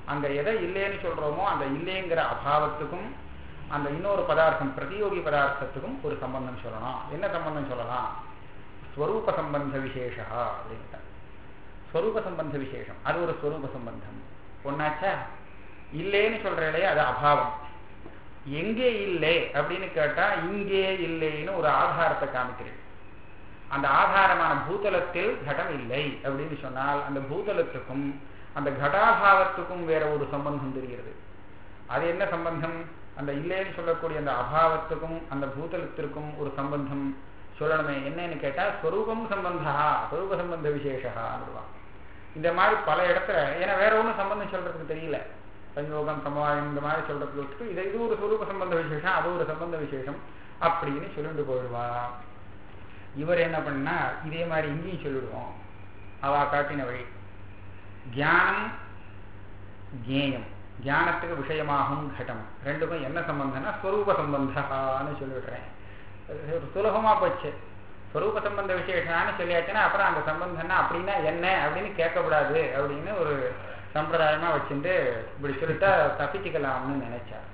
அங்க எதை இல்லைன்னு சொல்றோமோ அந்த இல்லைங்கிற அபாவத்துக்கும் அந்த இன்னொரு பதார்த்தம் பிரதியோகி பதார்த்தத்துக்கும் ஒரு சம்பந்தம் சொல்லலாம். என்ன சம்பந்தம் சொல்லலாம்? ஸ்வரூப சம்பந்த விசேஷா அப்படின்ட்டு. ஸ்வரூப சம்பந்த விசேஷம் அது ஒரு ஸ்வரூப சம்பந்தம். ஒன்னாச்சா? இல்லைன்னு சொல்றே அது அபாவம். எங்கே இல்லை அப்படின்னு கேட்டா இங்கே இல்லைன்னு ஒரு ஆதாரத்தை காமிக்கிறேன். அந்த ஆதாரமான பூதலத்தில் கடம் இல்லை அப்படின்னு சொன்னால் அந்த பூதலத்துக்கும் அந்த கடாபாவத்துக்கும் வேற ஒரு சம்பந்தம் தெரிகிறது. அது என்ன சம்பந்தம்? அந்த இல்லைன்னு சொல்லக்கூடிய அந்த அபாவத்துக்கும் அந்த பூதலத்திற்கும் ஒரு சம்பந்தம் சொல்லணுமே. என்னன்னு கேட்டா ஸ்வரூபம் சம்பந்தா, ஸ்வரூப சம்பந்த விசேஷா. இந்த மாதிரி பல இடத்துல, ஏன்னா வேற ஒன்றும் சம்பந்தம் சொல்றதுக்கு தெரியல. சஞ்சோகம் சமவாயம் இந்த மாதிரி சொல்றதுக்கு இது ஒரு ஸ்வரூப சம்பந்த விசேஷம், அது ஒரு சம்பந்த விசேஷம் அப்படின்னு சொல்லிட்டு போயிடுவா. இவர் என்ன பண்ணா இதே மாதிரி இங்கேயும் சொல்லிடுவோம். அவா காட்டின வழி. தியானம் ஜேயம், தியானத்துக்கு விஷயமாகும் கடம், ரெண்டுக்கும் என்ன சம்பந்தம்னா ஸ்வரூப சம்பந்தான்னு சொல்லிடுறேன். சுலபமா போச்சு. ஸ்வரூப சம்பந்த விசேஷான்னு சொல்லியாச்சுன்னா அப்புறம் அந்த சம்பந்தம்னா அப்படின்னா என்ன அப்படின்னு கேட்கக்கூடாது அப்படின்னு ஒரு சம்பிரதாயமா வச்சுட்டு இப்படி சொல்லிட்டா தப்பிச்சுக்கலாம்னு நினைச்சார்.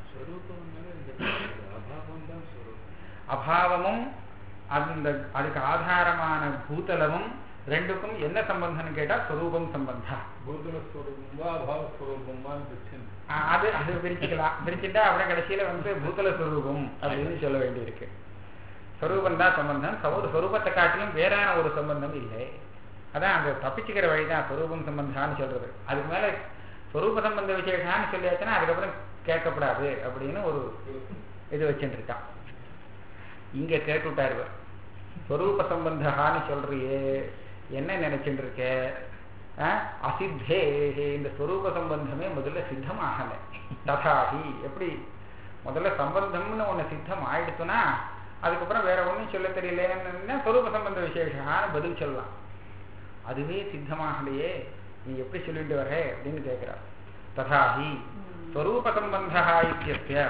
அபாவமும் அந்த அதுக்கு ஆதாரமான பூதலமும் ரெண்டுக்கும் என்ன சம்பந்தம்னு கேட்டா ஸ்வரூபம் சம்பந்தா. அது அது பிரிச்சுக்கலாம். பிரிச்சுட்டா அப்புறம் கடைசியில பூதல ஸ்வரூபம் அப்படின்னு சொல்ல வேண்டியிருக்கு. ஸ்வரூபம் தான் சம்பந்தம். ஸ்வரூபத்தை காட்டிலும் வேறான ஒரு சம்பந்தம் இல்லை. அதான் அந்த தப்பிச்சுக்கிற வழிதான் ஸ்வரூபம் சம்பந்தான்னு சொல்றது. அதுக்கு மேல ஸ்வரூப சம்பந்த விசேஷான்னு சொல்லியாச்சுன்னா அதுக்கப்புறம் கேட்கப்படாது அப்படின்னு ஒரு இது வச்சுட்டு இருக்கான். இங்க கேட்டுவிட்டாரு இவர். ஸ்வரூப சம்பந்தான்னு சொல்றியே என்ன நினைச்சுட்டு இருக்க? அசித்தே, இந்த ஸ்வரூப சம்பந்தமே முதல்ல சித்தமாகலை. ததாகி, எப்படி முதல்ல சம்பந்தம்னு ஒண்ணு சித்தம் ஆயிடுச்சுன்னா அதுக்கப்புறம் வேற ஒன்றும் சொல்ல தெரியலன்னா ஸ்வரூப சம்பந்த விசேஷான்னு பதில் சொல்லலாம். அதுவே சித்தமாகலையே, நீ எப்படி சொல்லிட்டு வர அப்படின்னு கேட்கிறார். ததாஹி ஸ்வரூப சம்பந்தா இத்யஸ்ய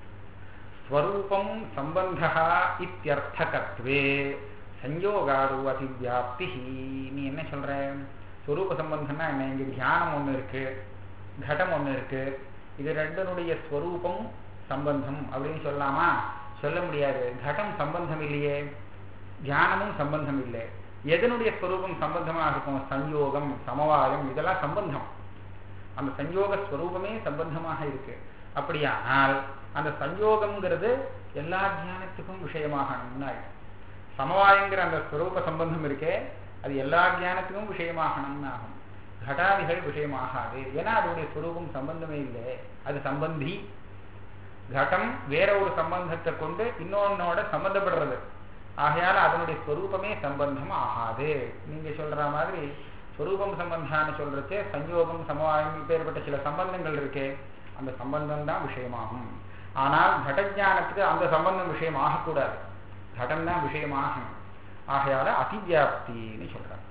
ஸ்வரூபம் சம்பந்தா இத்யர்த்தகத்வே சஞ்யோகாது அதிவியாப்தி. நீ என்ன சொல்ற? ஸ்வரூப சம்பந்தம்னா என்ன? இங்க தியானம் ஒண்ணு இருக்கு, கடம் ஒண்ணு இருக்கு. இது ரெண்டனுடைய ஸ்வரூபம் சம்பந்தம் அப்படின்னு சொல்லலாமா? சொல்ல முடியாது. கடம் சம்பந்தம் இல்லையே, தியானமும் சம்பந்தம் இல்லை. எதனுடைய ஸ்வரூபம் சம்பந்தமாக இருக்கும்? சஞ்யோகம் சமவாயம் இதெல்லாம் சம்பந்தம். அந்த சஞ்யோக ஸ்வரூபமே சம்பந்தமாக இருக்கு. அப்படியானால் அந்த சஞ்யோகம்ங்கிறது எல்லா தியானத்துக்கும் விஷயமாகணும்னா, சமவாயங்கிற அந்த ஸ்வரூப சம்பந்தம் இருக்கே அது எல்லா தியானத்துக்கும் விஷயமாகணும்னு ஆகும். கடாதிகள் விஷயமாகாது. ஏன்னா அதனுடைய ஸ்வரூபம் சம்பந்தமே இல்லை, அது சம்பந்தி. கடம் வேற ஒரு சம்பந்தத்தை கொண்டு இன்னொன்னோட சம்பந்தப்படுறது. ஆகையால அதனுடைய ஸ்வரூபமே சம்பந்தம் ஆகாது. நீங்க சொல்ற மாதிரி ஸ்வரூபம் சம்பந்தான்னு சொல்றச்சு சஞ்யோகம் சமவாயம் இப்பேற்பட்ட சில சம்பந்தங்கள் இருக்கே, அந்த சம்பந்தம் தான் விஷயமாகும். ஆனால் கடஜானத்துக்கு அந்த சம்பந்தம் விஷயம் ஆகக்கூடாது, கடம் தான் விஷயமாகும். ஆகையால அதிவியாப்தின்னு சொல்றார்.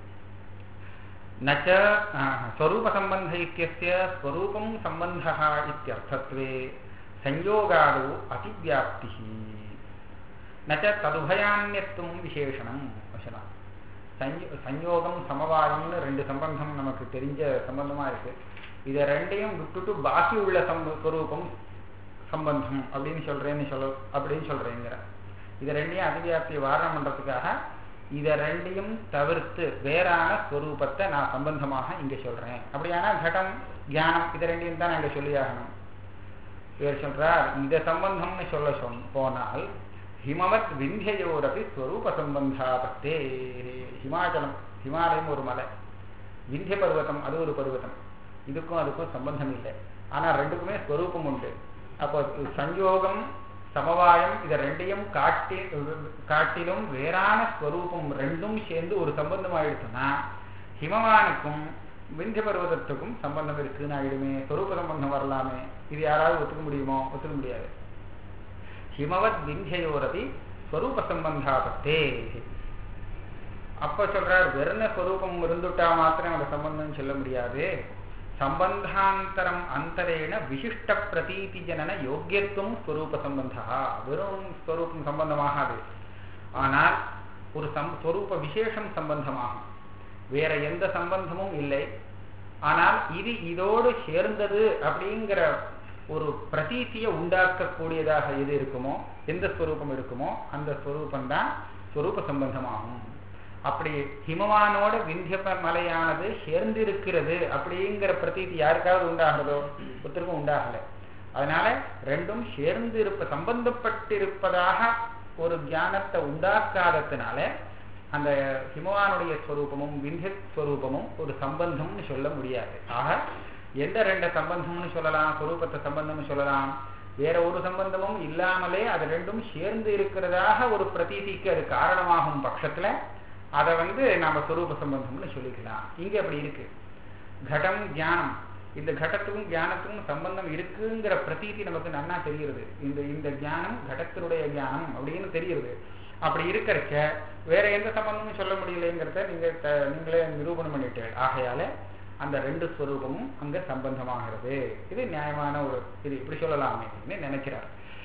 நச்ச ஸ்வரூப சம்பந்த இத்யஸ்ய ஸ்வரூபம் சம்பந்தா இத்யர்த்தத்வே சஞ்யோகாது அதிவியாப்தி நச்ச ததுபயான்யத்துவம் விசேஷனம். சஞ்யோகம் சமவாயம்னு ரெண்டு சம்பந்தம் நமக்கு தெரிஞ்ச சம்பந்தமா இருக்கு. இதை ரெண்டையும் விட்டுட்டு பாக்கி உள்ள ஸ்வரூபம் சம்பந்தம் அப்படின்னு சொல்றேங்கிற இதை ரெண்டையும் அதிவியாப்தியை வாரணம் பண்றதுக்காக இதை ரெண்டையும் தவிர்த்து வேறான ஸ்வரூபத்தை நான் சம்பந்தமாக இங்க சொல்றேன். அப்படியானா கடம் தியானம் இதை ரெண்டையும் தான் நாங்க சொல்லி ஆகணும். இவர் சொல்றார் இதை சம்பந்தம்னு சொல்ல போனால் ஹிமவத் விந்தியோரபி ஸ்வரூப சம்பந்தாபத்தே. ஹிமாச்சலம், ஹிமாலயம் ஒரு மலை, விந்திய பர்வதம் அது ஒரு பர்வதம். இதுக்கும் அதுக்கும் சம்பந்தம் இல்லை, ஆனா ரெண்டுக்குமே ஸ்வரூபம் உண்டு. அப்போ சஞ்யோகம் சமவாயம் இதை ரெண்டையும் காட்டிலும் வேறான ஸ்வரூபம் ரெண்டும் சேர்ந்து ஒரு சம்பந்தம் ஆயிடுச்சுன்னா ஹிமவானுக்கும் விந்திய பர்வதத்துக்கும் சம்பந்தம் இருக்குன்னு ஆயிடுமே, ஸ்வரூப சம்பந்தம் வரலாமே. இது யாராவது ஒத்துக்க முடியுமோ? ஒத்துக்க முடியாது. ஹிமவத் விந்தியோரபி ஸ்வரூப சம்பந்தாபத்தே. அப்ப சொல்றார் வெறும் ஸ்வரூபம் இருந்துட்டா மாத்திரம் அந்த சம்பந்தம் சொல்ல முடியாது. சம்பந்தாந்தரம் அந்தரேன விசிஷ்ட பிரதீதி ஜனன யோக்கியத்துவம் ஸ்வரூப சம்பந்தா. வெறும் ஸ்வரூபம் சம்பந்தமாகாது, ஆனால் ஒரு ஸ்வரூப விசேஷம் சம்பந்தமாகும். வேற எந்த சம்பந்தமும் இல்லை, ஆனால் இது இதோடு சேர்ந்தது அப்படிங்கிற ஒரு பிரதீதியை உண்டாக்கக்கூடியதாக எது இருக்குமோ, எந்த ஸ்வரூபம் இருக்குமோ அந்த ஸ்வரூபம்தான் ஸ்வரூப சம்பந்தமாகும். அப்படி ஹிமவானோட விந்திய மலையானது சேர்ந்திருக்கிறது அப்படிங்கிற பிரதீதி யாருக்காவது உண்டாகிறதோ? ஒருத்தருக்கும் உண்டாகலை. அதனால ரெண்டும் சேர்ந்து சம்பந்தப்பட்டிருப்பதாக ஒரு ஞானத்தை உண்டாக்காததுனால அந்த ஹிமவானுடைய ஸ்வரூபமும் விந்திய ஸ்வரூபமும் ஒரு சம்பந்தம்னு சொல்ல முடியாது. ஆக எந்த ரெண்டு சம்பந்தம்னு சொல்லலாம்? ஸ்வரூபத்தை சம்பந்தம்னு சொல்லலாம். வேற ஒரு சம்பந்தமும் இல்லாமலே அது ரெண்டும் சேர்ந்து இருக்கிறதாக ஒரு பிரதீதிக்கு அது காரணமாகும் பட்சத்துல அதை நாம ஸ்வரூப சம்பந்தம்னு சொல்லிக்கலாம். இங்க அப்படி இருக்கு. கடம் ஞானம், இந்த கடத்துக்கும் ஞானத்துக்கும் சம்பந்தம் இருக்குங்கிற பிரதீதி நமக்கு நன்னா தெரியுது. இந்த ஞானம் கடத்தினுடைய ஞானம் அப்படின்னு தெரியுது. அப்படி இருக்கிறச்ச வேற எந்த சம்பந்தமும் சொல்ல முடியலைங்கிறத நீங்களே நிரூபணம் பண்ணிட்டீர்கள். ஆகையால அந்த ரெண்டு ஸ்வரூபமும் அங்க சம்பந்தமாகிறது. இது நியாயமான ஒரு இது இப்படி சொல்லலாமே நினைக்கிறார்.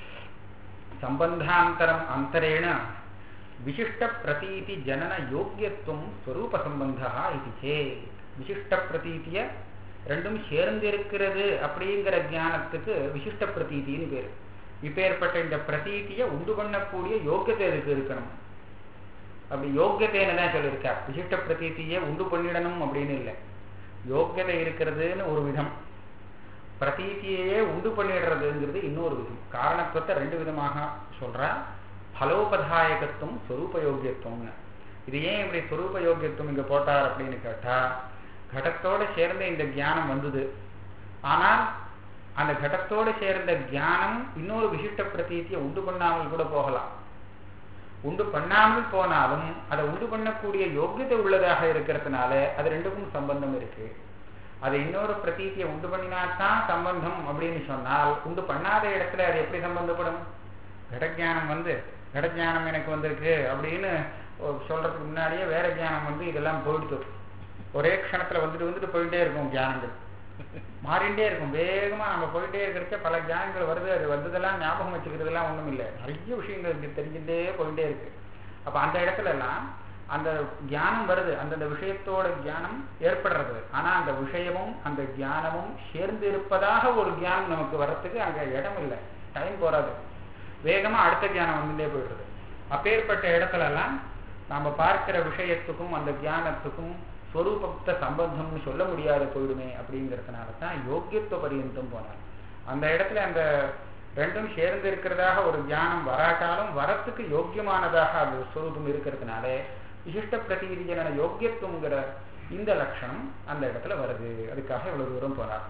சம்பந்தாந்தரம் அந்தரேண விசிஷ்ட பிரதீதி ஜனன யோக்கியத்துவம் ஸ்வரூப சம்பந்தா இது சே. விசிஷ்ட பிரதீதிய ரெண்டும் சேர்ந்திருக்கிறது அப்படிங்கிற ஞானத்துக்கு விசிஷ்ட பிரதீதின்னு பேரு. இப்பேற்பட்ட இந்த பிரதீதியை உண்டு பண்ணக்கூடிய யோக்கியத்தை இருக்கணும். அப்படி யோக்கியத்தைன்னு தான் சொல்லியிருக்கார். விசிஷ்ட பிரதீதியை உண்டு பண்ணிடணும் அப்படின்னு இல்லை. யோக்கியதை இருக்கிறதுன்னு ஒரு விதம், பிரதீதியையே உண்டு பண்ணிடுறதுங்கிறது இன்னொரு விதம். காரணத்துவத்தை ரெண்டு விதமாக சொல்ற. பலோபதாயகத்துவம் ஸ்வரூப யோக்கியத்துவம்னு. இது ஏன் இப்படி ஸ்வரூப யோக்கியத்துவம் இங்க போட்டார் அப்படின்னு கேட்டா, கடத்தோட சேர்ந்த இந்த ஞானம் வந்தது. ஆனால் அந்த கடத்தோடு சேர்ந்த ஞானம் இன்னொரு விசிஷ்ட பிரதீதியை உண்டு பண்ணாமல் கூட போகலாம். உண்டு பண்ணாமல் போனாலும் அதை உண்டு பண்ணக்கூடிய யோக்கியத்தை உள்ளதாக இருக்கிறதுனால அது ரெண்டுக்கும் சம்பந்தம் இருக்கு. அது இன்னொரு பிரதீதியை உண்டு பண்ணினாத்தான் சம்பந்தம் அப்படின்னு சொன்னால் உண்டு பண்ணாத இடத்துல அது எப்படி சம்பந்தப்படும்? கடஜானம் கடஜானம் எனக்கு வந்திருக்கு அப்படின்னு சொல்றதுக்கு முன்னாடியே வேற ஞானம் இதெல்லாம் போயிடுது. ஒரே க்ஷணத்துல வந்துட்டு போயிட்டே இருக்கும். ஞானங்கள் மாறிண்டே இருக்கும். வேகமா நம்ம போயிட்டே இருக்கிறச்ச பல ஞானங்கள் வருது. அது வந்ததெல்லாம் ஞாபகம் வச்சுக்கிறதுலாம் ஒண்ணும் இல்லை. நிறைய விஷயங்கள் தெரிஞ்சுட்டே போயிட்டே இருக்கு. அப்ப அந்த இடத்துல எல்லாம் அந்த ஞானம் வருது, அந்தந்த விஷயத்தோட ஞானம் ஏற்படுறது. ஆனா அந்த விஷயமும் அந்த ஞானமும் சேர்ந்து இருப்பதாக ஒரு ஞானம் நமக்கு வர்றதுக்கு அங்க இடம் இல்லை, டைம் போறாது. வேகமா அடுத்த ஞானம் வந்துட்டே போயிடுறது. அப்பேற்பட்ட இடத்துல எல்லாம் நாம பார்க்கிற விஷயத்துக்கும் அந்த ஞானத்துக்கும் ஸ்வரூபத்தை சம்பந்தம்னு சொல்ல முடியாத போயிடுமே அப்படிங்கிறதுனால தான் யோக்கியத்துவ பரியந்தம் போனார். அந்த இடத்துல அந்த ரெண்டும் சேர்ந்து இருக்கிறதாக ஒரு ஞானம் வராட்டாலும் வரத்துக்கு யோக்கியமானதாக அது ஸ்வரூபம் இருக்கிறதுனால விசிஷ்ட பிரதீதி ஜனன யோக்கியத்துவங்கிற இந்த லட்சணம் அந்த இடத்துல வருது. அதுக்காக இவ்வளவு தூரம் போனார்.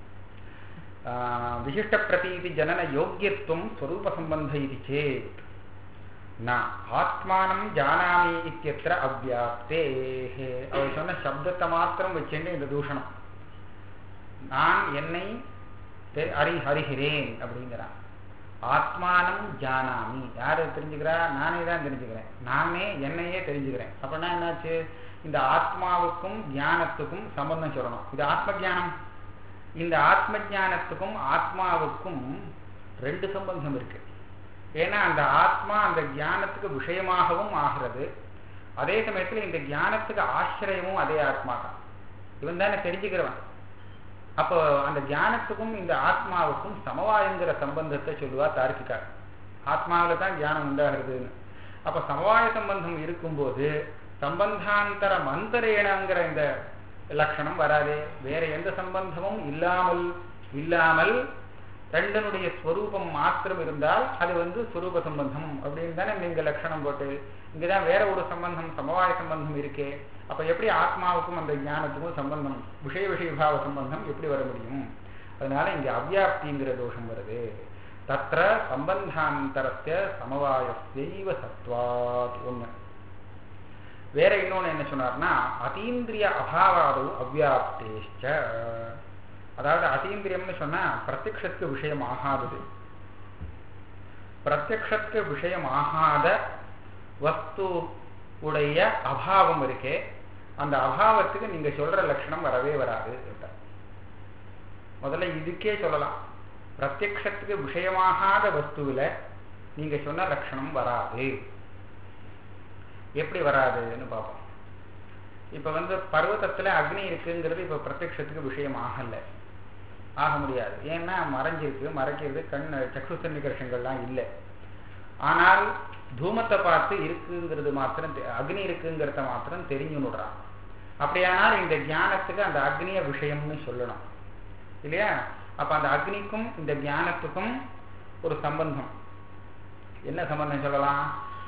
விசிஷ்ட பிரதீதி ஜனன யோக்கியத்துவம் ஸ்வரூப சம்பந்த இது சேத் நான் ஆத்மானம் ஜானாமி இத்தியத்திர அவ்யாப்தே. அவர் சொன்ன சப்தத்தை மாத்திரம் வச்சுட்டு இந்த தூஷணம், நான் என்னை அறிகிறேன் அப்படிங்கிறான். ஆத்மானம் ஜானாமி, யாரு தெரிஞ்சுக்கிறா? நானே தான் தெரிஞ்சுக்கிறேன். நானே என்னையே தெரிஞ்சுக்கிறேன். அப்படின்னா என்னாச்சு? இந்த ஆத்மாவுக்கும் ஞானத்துக்கும் சம்பந்தம் சொல்லணும். இது ஆத்ம ஜானம். இந்த ஆத்ம ஜானத்துக்கும் ஆத்மாவுக்கும் ரெண்டு சம்பந்தம் இருக்கு. ஏன்னா அந்த ஆத்மா அந்த ஞானத்துக்கு விஷயமாகவும் ஆகிறது, அதே சமயத்துல இந்த ஞானத்துக்கு ஆசிரியமும் அதே ஆத்மா தான். இவன் தானே தெரிஞ்சுக்கிறவன். அப்போ அந்த ஞானத்துக்கும் இந்த ஆத்மாவுக்கும் சமவாயங்கிற சம்பந்தத்தை சொல்லுவா தார்க்கிகா. ஆத்மாவில தான் ஞானம் உண்டாகிறதுன்னு. அப்ப சமவாய சம்பந்தம் இருக்கும்போது சம்பந்தாந்தர மந்தரேனங்கிற இந்த லட்சணம் வராதே. வேற எந்த சம்பந்தமும் இல்லாமல் ரெண்டனுடைய ஸ்வரூபம் மாத்திரம் இருந்தால் அது ஸ்வரூப சம்பந்தம் அப்படின்னு தானே நீங்க லட்சணம் போட்டு. இங்கதான் வேற ஒரு சம்பந்தம், சமவாய சம்பந்தம் இருக்கே. அப்ப எப்படி ஆத்மாவுக்கும் அந்த ஞானத்துக்கும் சம்பந்தம், விஷயபாவ சம்பந்தம் எப்படி வர முடியும்? அதனால இங்க அவ்யாப்திங்கிற தோஷம் வருது. தத்ர சம்பந்தாந்தரஸ்ய சமவாயஸ்யைவ சத்வாத் ஒண்ணு. வேற இன்னொன்னு என்ன சொன்னார்னா அதீந்திரிய அபாவாதோ அவ்யாப்தேஷ்ச. அதாவது அதீந்திரியம்னு சொன்னா பிரத்யக்ஷத்துக்கு விஷயம் ஆகாதது. பிரத்யக்ஷத்துக்கு விஷயம் ஆகாத வஸ்து உடைய அபாவம் இருக்கே, அந்த அபாவத்துக்கு நீங்க சொல்ற லட்சணம் வரவே வராது. முதல்ல இதுக்கே சொல்லலாம், பிரத்யக்ஷத்துக்கு விஷயமாகாத வஸ்துவில நீங்க சொன்ன லட்சணம் வராது. எப்படி வராதுன்னு பார்ப்போம். இப்ப பர்வதத்துல அக்னி இருக்குங்கிறது இப்ப பிரத்யக்ஷத்துக்கு விஷயம் ஆக முடியாது. ஏன்னா மறைஞ்சிருக்கு, மறைக்கிறது கண் சக்ஷுசன்னிகர்ஷங்கள்லாம் இல்லை. ஆனால் தூமத்தை பார்த்து இருக்குங்கிறது மாத்திரம், அக்னி இருக்குங்கிறத மாத்திரம் தெரிஞ்சுன்னுடுறான். அப்படியானால் இந்த ஞானத்துக்கு அந்த அக்னிய விஷயம்னு சொல்லணும் இல்லையா? அப்ப அந்த அக்னிக்கும் இந்த ஞானத்துக்கும் ஒரு சம்பந்தம். என்ன சம்பந்தம் சொல்லலாம்?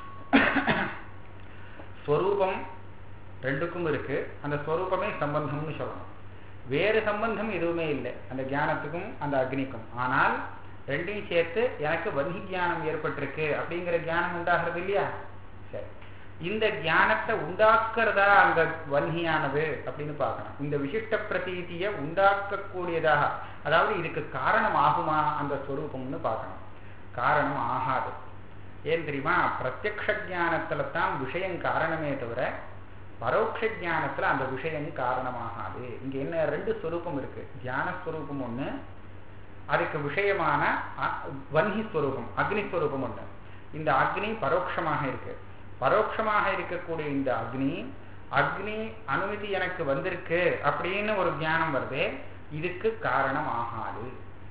ஸ்வரூபம் ரெண்டுக்கும் இருக்கு, அந்த ஸ்வரூபமே சம்பந்தம்னு சொல்லணும். வேறு சம்பந்தம் எதுவுமே இல்லை அந்த ஞானத்துக்கும் அந்த அக்னிக்கும். ஆனால் ரெண்டையும் சேர்த்து எனக்கு வன்னி ஞானம் ஏற்பட்டிருக்கு அப்படிங்கிற ஞானம் உண்டாகிறது இல்லையா? சரி, இந்த ஞானத்தை உண்டாக்குறதா அந்த வன்னியானது அப்படின்னு பார்க்கணும். இந்த விசிஷ்ட பிரதீதியை உண்டாக்கக்கூடியதாக, அதாவது இதுக்கு காரணம் ஆகுமா அந்த ஸ்வரூபம்னு பார்க்கணும். காரணம் ஆகாது. ஏன் தெரியுமா? பிரத்யக்ஷ ஞானத்துல தான் விஷயம் காரணமே தவிர பரோட்ச ஞானத்துல அந்த விஷயம் காரணமாகாது. இங்க என்ன, ரெண்டு ஸ்வரூபம் இருக்கு. தியானஸ்வரூபம் ஒண்ணு, அதுக்கு விஷயமான வன்னி ஸ்வரூபம் அக்னிஸ்வரூபம் ஒண்ணு. இந்த அக்னி பரோட்சமாக இருக்கு. பரோட்சமாக இருக்கக்கூடிய இந்த அக்னி அனுமதி எனக்கு வந்திருக்கு அப்படின்னு ஒரு ஞானம் வருது, இதுக்கு காரணம் ஆகாது.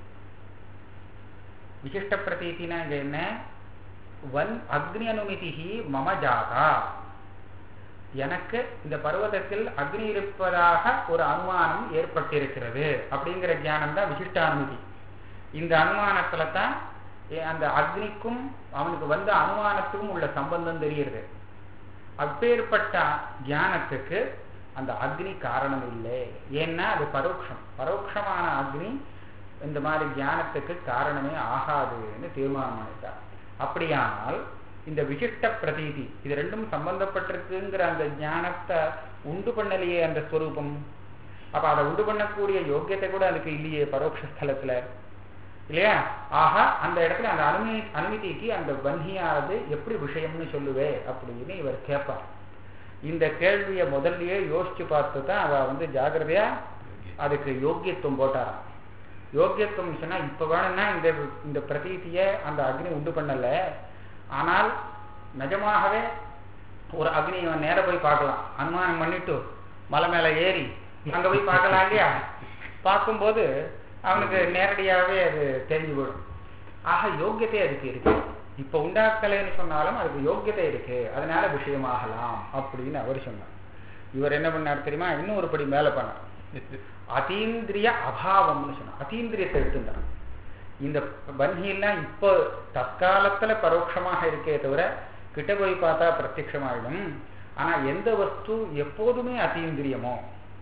விசிஷ்ட பிரதீதினா இங்க என்ன? அக்னி அனுமதி மம ஜாதா, எனக்கு இந்த பர்வதத்தில் அக்னி இருப்பதாக ஒரு அனுமானம் ஏற்பட்டிருக்கிறது அப்படிங்கிற ஞானம் தான் விசிஷ்டானுமதி. இந்த அனுமானத்துல தான் அந்த அக்னிக்கும் அவனுக்கு அனுமானத்துக்கும் உள்ள சம்பந்தம் தெரியுது. அப்பேற்பட்ட ஞானத்துக்கு அந்த அக்னி காரணம் இல்லை. ஏன்னா அது பரோட்சமான அக்னி இந்த மாதிரி ஞானத்துக்கு காரணமே ஆகாதுன்னு தீர்மானம் பண்ணிட்டார். அப்படியானால் இந்த விசிஷ்ட பிரதீதி இது ரெண்டும் சம்பந்தப்பட்டிருக்குங்கிற அந்த ஞானத்தை உண்டு பண்ணலையே அந்த ஸ்வரூபம். அப்ப அதை உண்டு பண்ணக்கூடிய யோக்கியத்தை கூட அதுக்கு இல்லையே பரோட்சஸ்தலத்துல இல்லையா? ஆக அந்த இடத்துல அந்த அனுமதிக்கு அந்த வன்னியானது எப்படி விஷயம்னு சொல்லுவே அப்படின்னு இவர் கேட்பார். இந்த கேள்வியை முதல்லயே யோசிச்சு பார்த்து தான் அவ ஜாகிரதையா அதுக்கு யோக்கியத்துவம் போட்டாராம். யோக்கியத்துவம் சொன்னா இப்ப வேணும்னா இந்த பிரதீதியை அந்த அக்னி உண்டு பண்ணல, ஆனால் நிஜமாகவே ஒரு அக்னியை நேர போய் பார்க்கலாம். அனுமானம் பண்ணிட்டு மலை மேல ஏறி அங்க போய் பார்க்கலாம் இல்லையா? பார்க்கும்போது அவனுக்கு நேரடியாகவே அது தெரிஞ்சு போடும். ஆக யோக்கியத்தை அதுக்கு இருக்கு. இப்ப உண்டாக்கலைன்னு சொன்னாலும் அதுக்கு யோக்கியத்தை இருக்கு, அதனால விஷயமாகலாம் அப்படின்னு அவர் சொன்னார். இவர் என்ன பண்ணார் தெரியுமா? இன்னும் ஒரு படி மேல பண்ணார். அதீந்திரிய அபாவம்னு சொன்னார். அதீந்திரியத்தை எடுத்துட்டார். இந்த வன்னியெல்லாம் இப்போ தற்காலத்துல பரோட்சமாக இருக்கே தவிர கிட்ட போய் பார்த்தா பிரத்யட்சமாயிடும். ஆனா எந்த வஸ்து எப்போதுமே அதீந்திரியமோ,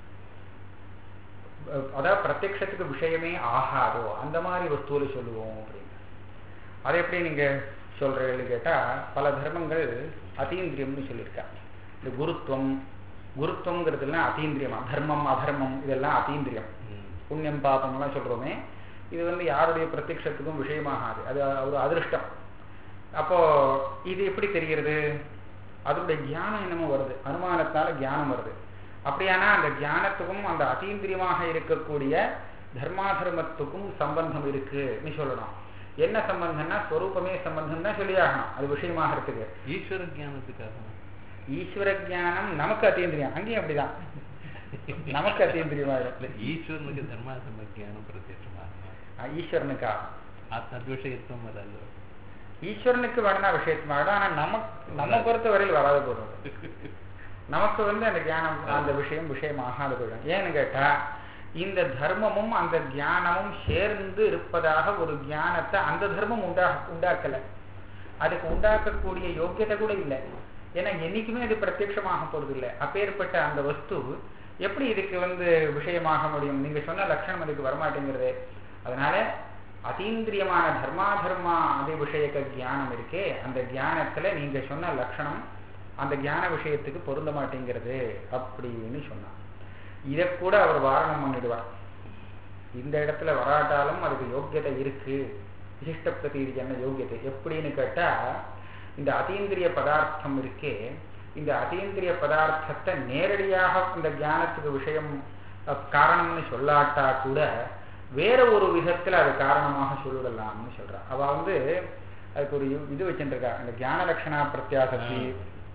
அதாவது பிரத்யக்ஷத்துக்கு விஷயமே ஆகாதோ அந்த மாதிரி வஸ்துவில சொல்லுவோம் அப்படின்னு. அதை எப்படி நீங்க சொல்றீங்கன்னு கேட்டா, பல தர்மங்கள் அதீந்திரியம்னு சொல்லியிருக்காங்க. இந்த குருத்துவங்கிறதுலாம் அதீந்திரியமா, தர்மம் அதர்மம் இதெல்லாம் அதீந்திரியம். புண்ணியம் பாபம்லாம் சொல்றோமே, இது யாருடைய பிரத்யக்ஷத்துக்கும் விஷயமாகாது, அது ஒரு அதிருஷ்டம். அப்போ இது எப்படி தெரிகிறது? அதனுடைய ஞானம் என்னமோ வருது, அனுமானத்தால ஞானம் வருது. அப்படியானா அந்த ஞானத்துக்கும் அந்த அதீந்திரியமாக இருக்கக்கூடிய தர்மாதர்மத்துக்கும் சம்பந்தம் இருக்குன்னு சொல்லணும். என்ன சம்பந்தம்னா ஸ்வரூபமே சம்பந்தம் தான் சொல்லியாகணும் அது விஷயமாக இருக்குது. ஈஸ்வர ஞானத்துக்காக ஈஸ்வர ஞானம் நமக்கு அதீந்திரியம், அங்கேயும் அப்படிதான் நமக்கு அதீந்திரியமாக. ஈஸ்வரனுக்கு தர்மாதர்ம ஞானம் பிரத்யட்சமாக, ஈஸ்வரனுக்கா விஷயத்துவம் வராது. ஈஸ்வரனுக்கு வேணா விஷயத்துமாகிடும், ஆனா நம்ம பொறுத்த வரையில் வராது போடுறது. நமக்கு அந்த ஞானம் அந்த விஷயமாகாது போயிடும். ஏன்னு கேட்டா இந்த தர்மமும் அந்த ஞானமும் சேர்ந்து இருப்பதாக ஒரு ஞானத்தை அந்த தர்மம் உண்டாக்கல, அதுக்கு உண்டாக்கக்கூடிய யோக்கியத்தை கூட இல்லை. ஏன்னா என்னைக்குமே அது பிரத்யட்சமாக போறது இல்லை. அப்பேற்பட்ட அந்த வஸ்து எப்படி இதுக்கு விஷயமாக முடியும்? நீங்க சொன்ன லட்சணம் அதுக்கு வரமாட்டேங்கிறது. அதனால அதீந்திரியமான தர்மாதர்மா அதே விஷயக்க ஞானம் இருக்கே, அந்த ஞானத்துல நீங்க சொன்ன லட்சணம் அந்த ஞான விஷயத்துக்கு பொருந்த மாட்டேங்கிறது அப்படின்னு சொன்னார். இதை கூட அவர் வாரணம் பண்ணிடுவார். இந்த இடத்துல வராட்டாலும் அதுக்கு யோக்கியத்தை இருக்கு. விசிஷ்ட பிரதீதி என்ன யோக்கியத்தை எப்படின்னு கேட்டா, இந்த அதீந்திரிய பதார்த்தம் இருக்கே, இந்த அதீந்திரிய பதார்த்தத்தை நேரடியாக இந்த ஞானத்துக்கு விஷயம் காரணம்னு சொல்லாட்டா கூட வேற ஒரு விதத்துல அது காரணமாக சொல்லிடலாம்னு சொல்றா. அவ அதுக்கு ஒரு இது வச்சுருக்கா, இந்த ஞான லட்சணா பிரத்யாசக்தி,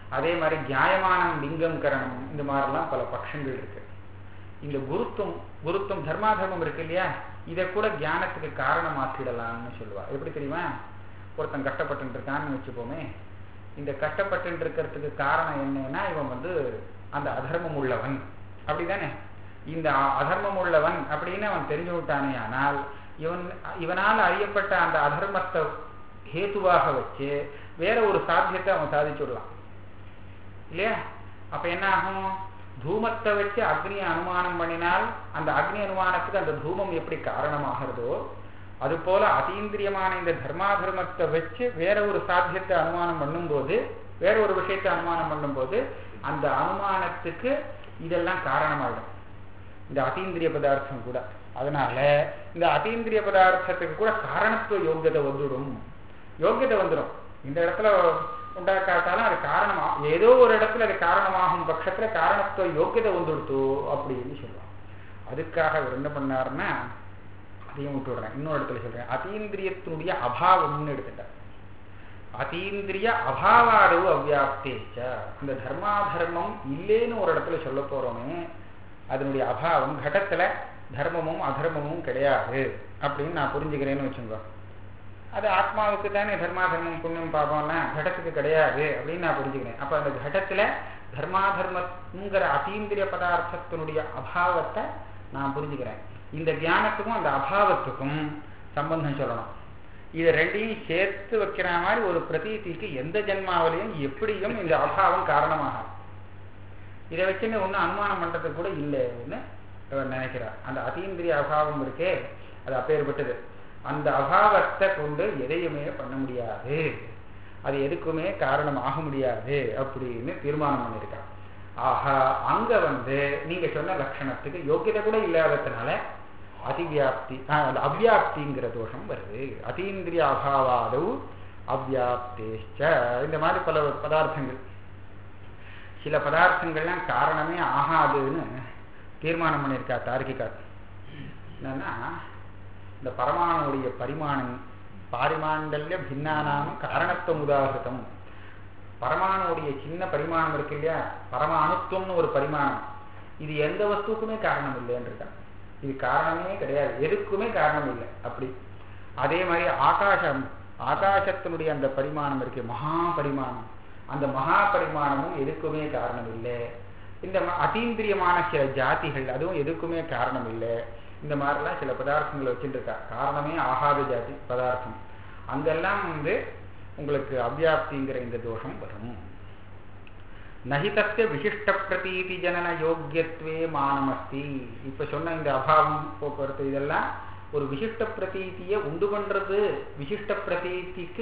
அதே மாதிரி நியாயமானம் லிங்கம் கரணம், இந்த மாதிரிலாம் பல பட்சங்கள் இருக்கு. இந்த குருத்துவம் தர்மாதர்மம் இருக்கு இல்லையா, இதை கூட ஞானத்துக்கு காரணமாக்கிடலாம்னு சொல்லுவா. எப்படி தெரியுமா? ஒருத்தன் கஷ்டப்பட்டு இருக்கான்னு வச்சுப்போமே, இந்த கஷ்டப்பட்டு இருக்கிறதுக்கு காரணம் என்னன்னா இவன் அந்த அதர்மம் உள்ளவன், அப்படிதானே? இந்த அதர்மம் உள்ளவன் அப்படின்னு அவன் தெரிஞ்சு விட்டானே, ஆனால் இவனால் அறியப்பட்ட அந்த அதர்மத்தை ஹேத்துவாக வச்சு வேற ஒரு சாத்தியத்தை அவன் சாதிச்சுடலாம் இல்லையா? அப்ப என்ன ஆகும்? தூமத்தை வச்சு அக்னியை அனுமானம் பண்ணினால் அந்த அக்னி அனுமானத்துக்கு அந்த தூமம் எப்படி காரணமாகிறதோ, அது போல அதீந்திரியமான இந்த தர்மாதர்மத்தை வச்சு வேற ஒரு சாத்தியத்தை அனுமானம் பண்ணும்போது, வேற ஒரு விஷயத்தை அனுமானம் பண்ணும்போது அந்த அனுமானத்துக்கு இதெல்லாம் காரணமாயிடும், இந்த அதீந்திரிய பதார்த்தம் கூட. அதனால இந்த அதீந்திரிய பதார்த்தத்துக்கு கூட காரணத்துவ யோகியதை வந்துடும். யோகியதை வந்துடும். இந்த இடத்துல உண்டாக்காட்டாலும் அது காரணமா, ஏதோ ஒரு இடத்துல அது காரணமாகும் பட்சத்துல காரணத்துவ யோகியதை வந்துடுத்தோ அப்படின்னு சொல்லுவாங்க. அதுக்காக அவர் என்ன பண்ணாருன்னா, அதையும் விட்டு விடுறேன், இன்னொரு இடத்துல சொல்றேன். அதீந்திரியத்தினுடைய அபாவம்னு எடுத்துட்டார். அதீந்திரிய அபாவாதவு அவ்வியாப்தேச்ச, இந்த தர்மாதர்மம் இல்லேன்னு ஒரு இடத்துல சொல்ல போறோமே, அதனுடைய அபாவம் கடத்துல தர்மமும் அதர்மமும் கிடையாது அப்படின்னு நான் புரிஞ்சுக்கிறேன்னு வச்சுங்க. அது ஆத்மாவுக்கு தானே தர்மாதர்மம் புண்ணியம் பாபம்லாம், கடத்துக்கு கிடையாது அப்படின்னு நான் புரிஞ்சுக்கிறேன். அப்ப அந்த கடத்துல தர்மாதர்மங்கிற அதீந்திரிய பதார்த்தத்தினுடைய அபாவத்தை நான் புரிஞ்சுக்கிறேன். இந்த ஞானத்துக்கும் அந்த அபாவத்துக்கும் சம்பந்தம் சொல்லணும். இதை ரெண்டையும் சேர்த்து வைக்கிற மாதிரி ஒரு பிரதீதிக்கு எந்த ஜென்மாவிலையும் எப்படியும் இந்த அபாவம் காரணமாகும். இதை வச்சுன்னு ஒன்றும் அனுமானம் பண்றது கூட இல்லைன்னு நினைக்கிறார். அந்த அதீந்திரிய அபாவம் இருக்கே, அது அப்பேற்பட்டது. அந்த அபாவத்தை கொண்டு எதையுமே பண்ண முடியாது, அது எதுக்குமே காரணம் ஆக முடியாது அப்படின்னு தீர்மானம் பண்ணியிருக்காங்க. ஆஹா, அங்க நீங்க சொன்ன லட்சணத்துக்கு யோகியதை கூட இல்லாததுனால அதிவியாப்தி அவ்வியாப்திங்கிற தோஷம் வருது. அதீந்திரிய அபாவாதவு அவ்வியாப்தேஷ்ச, இந்த மாதிரி பல பதார்த்தங்கள், சில பதார்த்தங்கள்லாம் காரணமே ஆகாதுன்னு தீர்மானம் பண்ணியிருக்கா தார்க்கிகார். என்னன்னா, இந்த பரமாணுடைய பரிமாணம் பாரிமாண்டல்ய பின்னானாம காரணத்துவம் உதாகிருதம். பரமாணுடைய சின்ன பரிமாணம் இருக்கு இல்லையா, பரமாணுத்துவம்னு ஒரு பரிமாணம், இது எந்த வஸ்துக்குமே காரணம் இல்லைன்னு இருக்கா. இது காரணமே கிடையாது, எதுக்குமே காரணம் இல்லை அப்படி. அதே மாதிரி ஆகாசத்தினுடைய அந்த பரிமாணம் இருக்கு, மகா பரிமாணம், அந்த மகா பரிமாணமும் எதுக்குமே காரணம் இல்லை. இந்த அதீந்திரியமான சில ஜாதிகள், அதுவும் எதுக்குமே காரணம் இல்லை. இந்த மாதிரிலாம் சில பதார்த்தங்களை வச்சுட்டு இருக்கா, காரணமே ஆகாத ஜாதி பதார்த்தம். அங்கெல்லாம் உங்களுக்கு அவ்வியாப்திங்கிற இந்த தோஷம் வரும். நஹிதஸ்ய விசிஷ்ட பிரதீதி ஜனன யோக்கியத்வே மானமஸ்தி. இப்ப சொன்ன இந்த அபாவம் போக்குவரத்து இதெல்லாம் ஒரு விசிஷ்ட பிரதீதியை உண்டு பண்றது, விசிஷ்ட பிரதீதிக்கு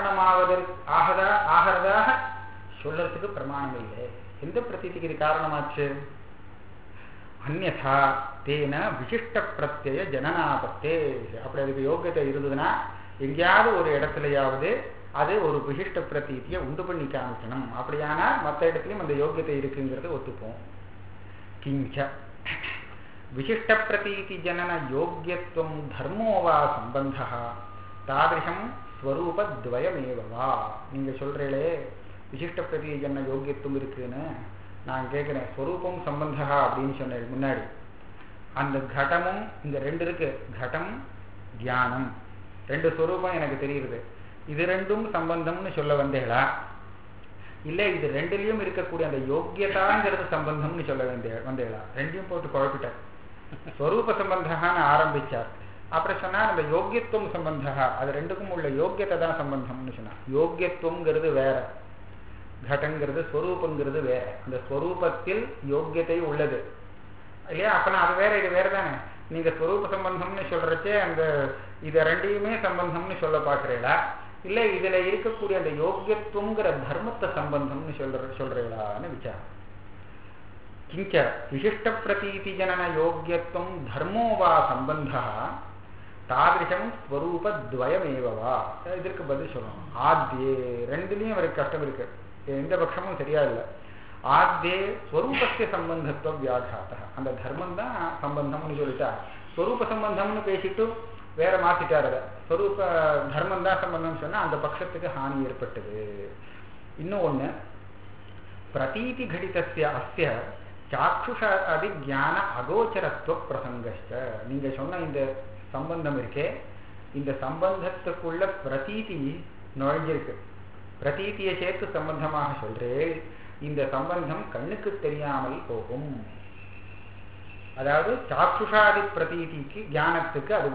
ஆகிறதாக சொல்றதுக்கு பிரமாணம் இல்லை. எந்த பிரதீதிக்கு இது காரணமாச்சு? அந்யதா தேன விசிஷ்ட பிரத்யய ஜனநாபத்தே. அப்படி அதுக்கு யோகியத்தை இருந்ததுன்னா எங்கேயாவது ஒரு இடத்துலயாவது அது ஒரு விசிஷ்ட பிரதீதியை உண்டு பண்ணி காமிக்கணும். அப்படியானா மற்ற இடத்துலையும் அந்த யோகியத்தை இருக்குங்கிறத ஒத்துப்போம். கிஞ்ச விசிஷ்ட பிரதீதி ஜனன யோக்கியத்துவம் தர்மோவா சம்பந்தா தாதிருஷம் ஸ்வரூபத்வயமேவா. நீங்க சொல்றீங்களே விசிஷ்ட பிரதீதி ஜன யோக்கியத்துவம் இருக்குன்னு, நான் கேட்கிறேன், ஸ்வரூபம் சம்பந்தா அப்படின்னு சொன்னேன் முன்னாடி. அந்த கடமும் இந்த ரெண்டு இருக்கு, கடம் தியானம், ரெண்டு ஸ்வரூபம் எனக்கு தெரியுது, இது ரெண்டும் சம்பந்தம்னு சொல்ல வந்தேளா, இல்ல இது ரெண்டுலயும் இருக்கக்கூடிய அந்த யோக்கியதாங்கிறது சம்பந்தம்னு சொல்ல வந்தேளா? ரெண்டையும் போட்டு குழப்பிட்டார். ஸ்வரூப சம்பந்தான்னு ஆரம்பிச்சார், அப்புறம் சொன்னார் அந்த யோக்கியத்துவம் சம்பந்தா, அது ரெண்டுக்கும் உள்ள யோக்கியத்தை தான் சம்பந்தம்னு சொன்னார். யோக்கியத்துவங்கிறது வேற, கடங்கிறது ஸ்வரூபங்கிறது வேற. அந்த ஸ்வரூபத்தில் யோக்கியத்தை உள்ளது இல்லையா, அப்பனா அது வேற இது வேற தானே. நீங்க ஸ்வரூப சம்பந்தம்னு சொல்றச்சே அந்த இதை ரெண்டையுமே சம்பந்தம்னு சொல்ல பாக்குறீங்களா, இல்ல இதுல இருக்கக்கூடிய அந்த யோக்கியத்துவங்கிற தர்மத்தை சம்பந்தம்னு சொல்றீங்களான்னு விசாரம். கிஞ்ச விசிஷ்ட பிரதீதி ஜனன யோக்கியத்துவம் தர்மோ வா சம்பந்தா தாதிருஷம் ஸ்வரூபத்வயமேவா. இதற்கு பதில் சொல்லணும். ஆத்தியே ரெண்டுலயும் அவருக்கு கஷ்டம் இருக்கு, எந்த பட்சமும் சரியா இல்லை. ஆத்தியே ஸ்வரூபத்திய சம்பந்தத்துவம் வியாகாத்தா, அந்த தர்மம் தான் சம்பந்தம்னு சொல்லிட்டா, ஸ்வரூப சம்பந்தம்னு பேசிட்டு வேற மாத்திட்டாரு. ஸ்வரூப தர்மம் தான் சம்பந்தம்னு சொன்னா அந்த பட்சத்துக்கு ஹானி ஏற்பட்டது. இன்னும் ஒண்ணு, பிரதீதி கடிதஸ்ய அஸ்ய சாக்ஷுஷாதி ஞான அகோச்சரத்துவ பிரசங்கஸ்ச. நீங்க சொன்ன இந்த சம்பந்தம் இருக்கே, இந்த சம்பந்தத்துக்குள்ள பிரதீதி நுழைஞ்சிருக்கு. பிரதீதியை சேர்த்து சம்பந்தமாக சொல்றேன். இந்த சம்பந்தம் கண்ணுக்கு தெரியாமல் போகும். அதாவது சாக்ஷுஷாதி பிரதீதிக்கு ஞானத்துக்கு அது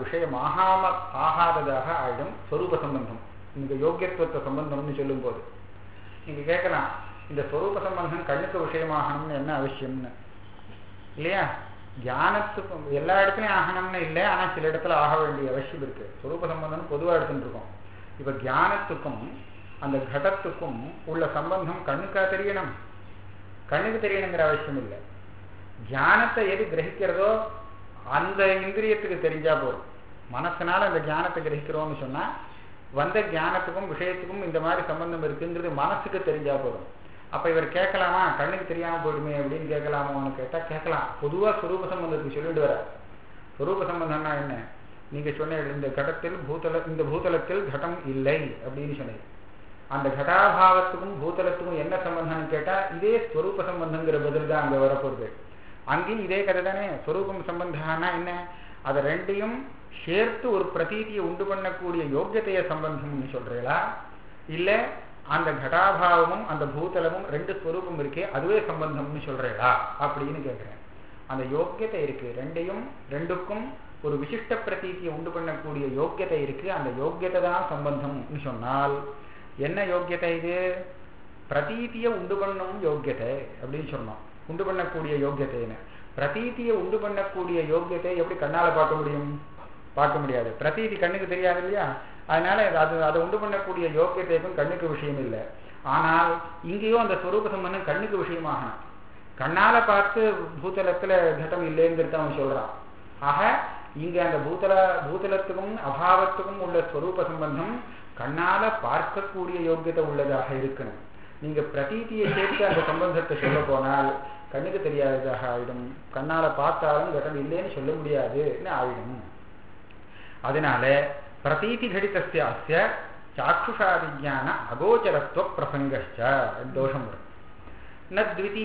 ஆகாததாக ஆயிடும். ஸ்வரூப சம்பந்தம், இந்த யோக்கியத்துவ சம்பந்தம்னு சொல்லும் போது நீங்க கேட்கலாம், இந்த ஸ்வரூப சம்பந்தம் கண்ணுக்கு விஷயமாகணும்னு என்ன அவசியம்னு. இல்லையா? ஞானத்துக்கு எல்லா இடத்துலையும் ஆகணும்னு இல்லை, ஆனா சில இடத்துல ஆக வேண்டிய அவசியம் இருக்கு. ஸ்வரூப சம்பந்தம் பொதுவாக எடுத்துட்டு இருக்கோம். இப்ப ஞானத்துக்கும் அந்த கடத்துக்கும் உள்ள சம்பந்தம் கண்ணுக்கா தெரியணும்? கண்ணுக்கு தெரியணுங்கிற அவசியம் இல்லை. ஞானத்தை எது கிரகிக்கிறதோ அந்த இந்திரியத்துக்கு தெரிஞ்சா போதும். மனசனால அந்த ஞானத்தை கிரகிக்கிறோம்னு சொன்னா வந்த ஞானத்துக்கும் விஷயத்துக்கும் இந்த மாதிரி சம்பந்தம் இருக்குங்கிறது மனசுக்கு தெரிஞ்சா போதும். அப்ப இவர் கேட்கலாமா, கண்ணுக்கு தெரியாம போயிடுமே அப்படின்னு கேட்கலாமான்னு கேட்டா கேட்கலாம். பொதுவா ஸ்வரூப சம்பந்தத்துக்கு சொல்லிட்டு வர. ஸ்வரூப சம்பந்தம்னா என்ன? நீங்க சொன்ன இந்த கடத்தில் இந்த பூதலத்தில் கடம் இல்லை அப்படின்னு சொன்னீங்க. அந்த கடாபாவத்துக்கும் பூதலத்துக்கும் என்ன சம்பந்தம்னு கேட்டா இதே ஸ்வரூப சம்பந்தங்கிற பதில் தான் அங்க வரப்போகுது. அங்கேயும் இதே கதை தானே. ஸ்வரூபம் சம்பந்தம்னா என்ன? அதை ரெண்டையும் சேர்த்து ஒரு பிரதீதியை உண்டு பண்ணக்கூடிய யோக்கியத்தைய சம்பந்தம்னு சொல்றீங்களா, இல்ல அந்த கடாபாவமும் அந்த பூதலமும் ரெண்டு ஸ்வரூபம் இருக்கே அதுவே சம்பந்தம்னு சொல்றீங்களா அப்படின்னு கேட்கிறேன். அந்த யோக்கியத்தை இருக்கு, ரெண்டுக்கும் ஒரு விசிஷ்ட பிரதீதியை உண்டு பண்ணக்கூடிய யோக்கியத்தை இருக்கு. அந்த யோக்கியத்தை தான் சம்பந்தம்னு சொன்னால் என்ன யோக்கியத்தை இது? பிரதீதியை உண்டு பண்ணும் யோக்கியத்தை அப்படின்னு சொன்னோம். உண்டு பண்ணக்கூடிய யோக்கியத்தைன்னு. பிரதீதியை உண்டு பண்ணக்கூடிய யோக்கியத்தை எப்படி கண்ணால பார்க்க முடியும்? பார்க்க முடியாது. பிரதீதி கண்ணுக்கு தெரியாது இல்லையா? அதனால அதை உண்டு பண்ணக்கூடிய யோக்கியத்தைக்கும் கண்ணுக்கு விஷயம் இல்லை. ஆனால் இங்கேயும் அந்த ஸ்வரூப சம்பந்தம் கண்ணுக்கு விஷயமாக கண்ணால பார்த்து பூதலத்துல கட்டம் இல்லைங்கிறது அவன் சொல்றான். ஆக இங்க அந்த பூதலத்துக்கும் அபாவத்துக்கும் உள்ள ஸ்வரூப சம்பந்தம் கண்ணால பார்க்கக்கூடிய யோக்கியத்தை உள்ளதாக இருக்கணும். நீங்க பிரதீதியை சேர்த்து அந்த சம்பந்தத்தை சொல்ல போனால் கண்ணுக்கு தெரியாததாக ஆயிடும். கண்ணால பார்த்தாலும் கட்டம் இல்லைன்னு சொல்ல முடியாதுன்னு ஆயிடும். அதனால பிரதீதி கடிதஸ்ய அஸ்ய சாக்ஷுஷாதி ஞான அகோச்சரத்துவ பிரசங்கஸ்ச தோஷம் வரும். ந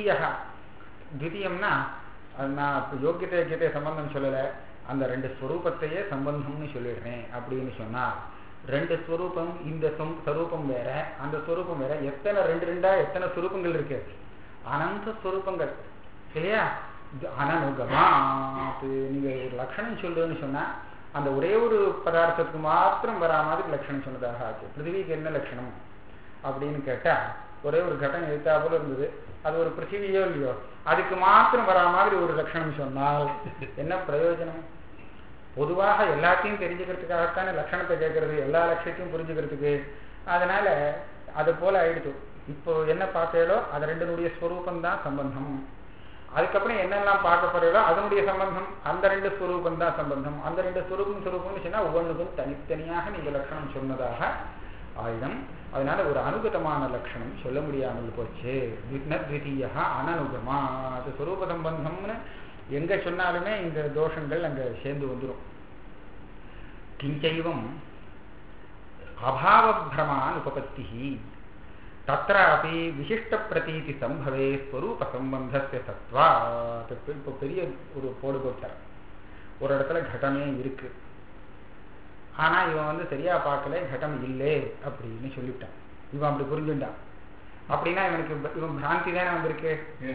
த்விதீயம்னா நான் யோக்கியத்தை சம்பந்தம் சொல்லல, அந்த ரெண்டு ஸ்வரூபத்தையே சம்பந்தம்னு சொல்லிடுறேன் அப்படின்னு சொன்னா ரெண்டு ஸ்வரூபம், இந்த ஸ்வரூபம் வேற அந்த ஸ்வரூபம் வேற. எத்தனை ஸ்வரூபங்கள் இருக்கு? அனந்த ஸ்வரூபங்கள் இல்லையா? அனனுகமா நீங்க ஒரு லட்சணம் சொல்லுன்னு சொன்னா அந்த ஒரே ஒரு பதார்த்தத்துக்கு மாத்திரம் வரா மாதிரி லட்சணம் சொன்னதாக ஆச்சு. பிருத்திவிக்கு என்ன லட்சணம் அப்படின்னு கேட்டா ஒரே ஒரு கட்டம் எழுத்தா போல இருந்தது, அது ஒரு பிருத்திவியோ இல்லையோ, அதுக்கு மாத்திரம் வரா மாதிரி ஒரு லட்சணம் சொன்னால் என்ன பிரயோஜனம்? பொதுவாக எல்லாத்தையும் தெரிஞ்சுக்கிறதுக்காகத்தானே லட்சணத்தை கேட்கறது, எல்லா லட்சத்தையும் புரிஞ்சுக்கிறதுக்கு. அதனால அது போல ஆயிடுச்சு. இப்போ என்ன பார்த்தேளோ அது ரெண்டுனுடைய ஸ்வரூபம் தான் சம்பந்தம். அதுக்கப்புறம் என்னெல்லாம் பார்க்க போறீங்களோ அதனுடைய சம்பந்தம் அந்த ரெண்டு ஸ்வரூபம் தான் சம்பந்தம். அந்த ரெண்டு ஸ்வரூபம்னு சொன்னா ஒவ்வொன்றுக்கும் தனித்தனியாக நீங்க லட்சணம் சொன்னதாக ஆயுதம். அதனால ஒரு அனுகதமான லட்சணம் சொல்ல முடியாமல் போச்சு. த்விதீய அனனுகமா, அது ஸ்வரூப சம்பந்தம்னு எங்க சொன்னாலுமே இந்த தோஷங்கள் அங்க சேர்ந்து வந்துடும். கிஞ்சைவம் அபாவபிரமான் உபபத்தி தத்ராபி விசிஷ்ட பிரதீதி சம்பவே ஸ்வரூப சம்பந்தஸ்ய சத்வாத். இப்போ பெரிய ஒரு போடு போட்டார். ஒரு இடத்துல கடமே இருக்கு, ஆனா இவன் சரியா பார்க்கல, கடம் இல்லை அப்படின்னு சொல்லிவிட்டான். இவன் அப்படி புரிஞ்சுட்டான். அப்படின்னா இவன் பிராந்தி தானே வந்திருக்கு.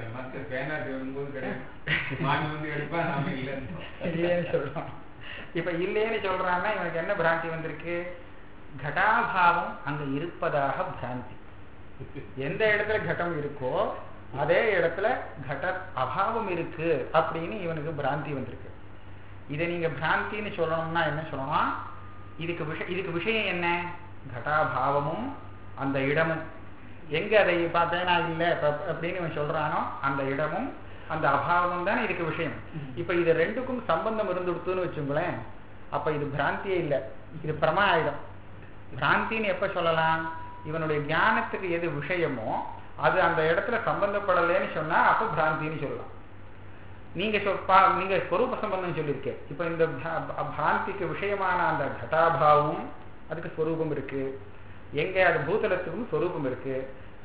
இல்லைன்னு சொல்றான். இப்ப இல்லைன்னு சொல்றான்னா இவனுக்கு என்ன பிராந்தி வந்திருக்கு? கடாபாவம் அங்க இருப்பதாக பிராந்தி. எந்த இடத்துல கட்டம் இருக்கோ அதே இடத்துல கட அபாவம் இருக்கு அப்படின்னு இவனுக்கு பிராந்தி வந்திருக்கு. இதை நீங்க பிராந்தின்னு சொல்லணும்னா என்ன சொல்லணும்? இதுக்கு விஷயம் என்ன? கடாபாவமும் அந்த இடமும். எங்க அதை பார்த்தேன்னா இல்லை அப்படின்னு இவன் சொல்றானோ அந்த இடமும் அந்த அபாவமும் தானே இதுக்கு விஷயம். இப்ப இது ரெண்டுக்கும் சம்பந்தம் இருந்துடுத்துன்னு வச்சுங்களேன், அப்ப இது பிராந்தியே இல்லை, இது பிரமா ஆயிடும். பிராந்தின்னு எப்ப சொல்லலாம்? இவனுடைய ஞானத்துக்கு எது விஷயமோ அது அந்த இடத்துல சம்பந்தப்படலைன்னு சொன்னா அப்ப பிராந்தின்னு சொல்லலாம். நீங்க ஸ்வரூப சம்பந்தம் சொல்லியிருக்கேன். இப்ப இந்த பிராந்திக்கு விஷயமான அந்த கட்டாபாவமும் அதுக்கு ஸ்வரூபம் இருக்கு. எங்க அது பூதலத்துக்கும் ஸ்வரூபம் இருக்கு.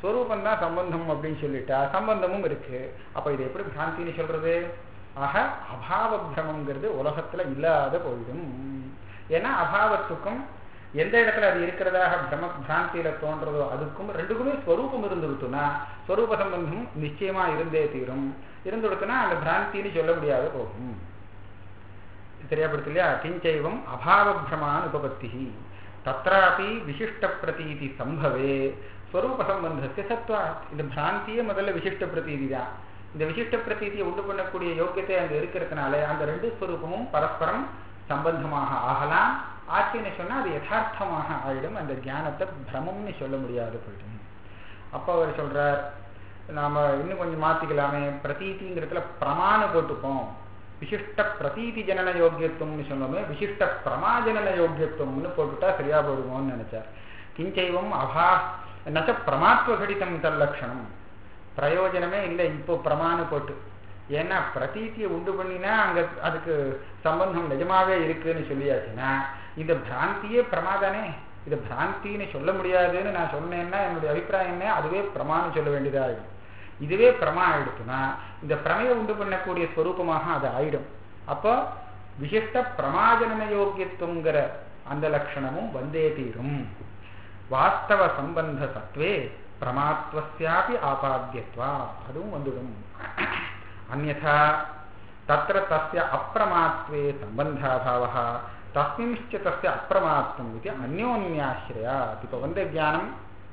ஸ்வரூபம் தான் சம்பந்தம் அப்படின்னு சொல்லிட்டா சம்பந்தமும் இருக்கு. அப்ப இது எப்படி பிராந்தின்னு சொல்றது? ஆக அபாவ பிரமங்கிறது உலகத்துல இல்லாத போயிடும். ஏன்னா அபாவத்துக்கும் எந்த இடத்துல அது இருக்கிறதாக பிராந்தியில தோன்றதோ அதுக்கும் ரெண்டுக்குமே ஸ்வரூபம் இருந்துடுத்துனா ஸ்வரூப சம்பந்தம் நிச்சயமா இருந்தே தீரும். இருந்துடுத்துனா அந்த பிராந்தின்னு சொல்ல முடியாத போகும். தெரியாப்படுத்து இல்லையா? கிஞ்சைவம் அபாவ பிரமான் உபபத்தி தத்ராபி விசிஷ்ட பிரதீதி சம்பவே ஸ்வரூப சம்பந்தத்தை சத்வா. இந்த பிராந்தியே முதல்ல விசிஷ்ட பிரதீதி தான். இந்த விசிஷ்ட பிரதீதியை உண்டு பண்ணக்கூடிய யோக்கியத்தை அங்க இருக்கிறதுனால அந்த ரெண்டு ஸ்வரூபமும் பரஸ்பரம் சம்பந்தமாக ஆகலாம். ஆட்சின்னு சொன்னா அது யதார்த்தமாக ஆயிடும். அந்த ஞானத்தை பிரமம்னு சொல்ல முடியாது போயிடும். அப்ப அவர் சொல்றார், நாம இன்னும் கொஞ்சம் மாத்திக்கலாமே, பிரதீதிங்கிறதுல பிரமாண போட்டுப்போம். விசிஷ்ட பிரதீதி ஜனன யோக்கியத்துவம்னு சொன்னோமே, விசிஷ்ட பிரமாஜனன யோக்கியத்துவம்னு போட்டுட்டா சரியா போடுவோம்னு நினைச்சார். கிஞ்சைவம் அபா நச்ச பிரமாத்வ கடிதம் தல்லட்சணம். பிரயோஜனமே இல்லை இப்போ பிரமாண போட்டு. ஏன்னா பிரதீத்தியை உண்டு பண்ணினா அங்க அதுக்கு சம்பந்தம் நிஜமாவே இருக்குன்னு சொல்லியாச்சுன்னா இந்த பிராந்தியே பிரமாதானே. இது பிராந்தின்னு சொல்ல முடியாதுன்னு நான் சொன்னேன்னா என்னுடைய அபிப்பிராயம் என்ன, அதுவே பிரமான்னு சொல்ல வேண்டியதா ஆயிடும். இதுவே பிரமா ஆயிடுச்சுன்னா இந்த பிரமையை உண்டு பண்ணக்கூடிய ஸ்வரூபமாக அது ஆயிடும். அப்போ விசிஷ்ட பிரமாஜன யோக்கியத்துவங்கிற அந்த லட்சணமும் வந்தே தீரும். வாஸ்தவ சம்பந்த சத்வே பிரமாத்வஸ்யாபி ஆபாத்யத்வா, அதுவும் வந்துடும். அன்யதா தத்ர தஸ்ய அப்பிரமாத்வே சம்பந்தாபாவः தஸ்மின்ச்ச தஸ்ய அப்பிரமாத்வம் இது அந்யோன்யாஸ்ரயா. இப்போ வந்த ஞானம்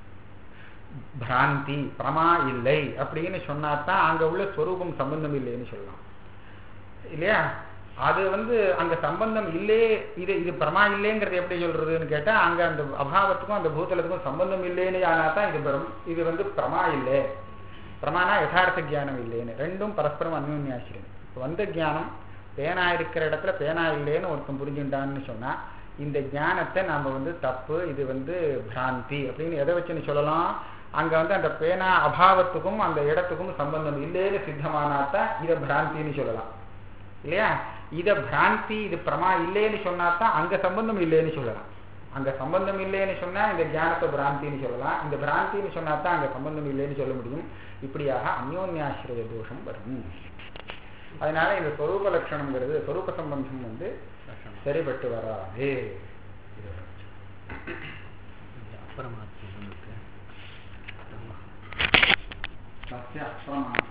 பிராந்தி பிரமா இல்லை அப்படின்னு சொன்னாதான் அங்க உள்ள ஸ்வரூபம் சம்பந்தம் இல்லைன்னு சொல்லலாம் இல்லையா? அது அங்க சம்பந்தம் இல்லையே, இது பிரமா இல்லைங்கிறது எப்படி சொல்றதுன்னு கேட்டா அங்க அந்த அபாவத்துக்கும் அந்த பூதலத்துக்கும் சம்பந்தம் இல்லைன்னு ஆனாதான் இது பிரமா இல்லை. பிரமானா யதார்த்த ஜானம் இல்லைன்னு ரெண்டும் பரஸ்பரம் அந்யோன்யாசிரியம். இப்போ வந்த ஜானம் பேனா இருக்கிற இடத்துல பேனா இல்லைன்னு ஒருத்தன் புரிஞ்சுட்டான்னு சொன்னா இந்த ஞானத்தை நாம தப்பு, இது பிராந்தி அப்படின்னு எதை வச்சுன்னு சொல்லலாம்? அங்க அந்த பேனா அபாவத்துக்கும் அந்த இடத்துக்கும் சம்பந்தம் இல்லைன்னு சித்தமானாத்தான் இதை பிராந்தின்னு சொல்லலாம் இல்லையா? இதை பிராந்தி இது பிரமா இல்லைன்னு சொன்னாதான் அங்க சம்பந்தம் இல்லைன்னு சொல்லலாம். அங்க சம்பந்தம் இல்லைன்னு சொன்னா இந்த ஞானத்தை பிராந்தின்னு சொல்லலாம். இந்த பிராந்தின்னு சொன்னாதான் அங்க சம்பந்தம் இல்லைன்னு சொல்ல முடியும். இப்படியாக அந்யோன்யாசிரிய தோஷம் வரும். அதனால இந்த ஸ்வரூப லட்சணம்ங்கிறது ஸ்வரூப சம்பந்தம் சரிபட்டு வராது. அப்புறமா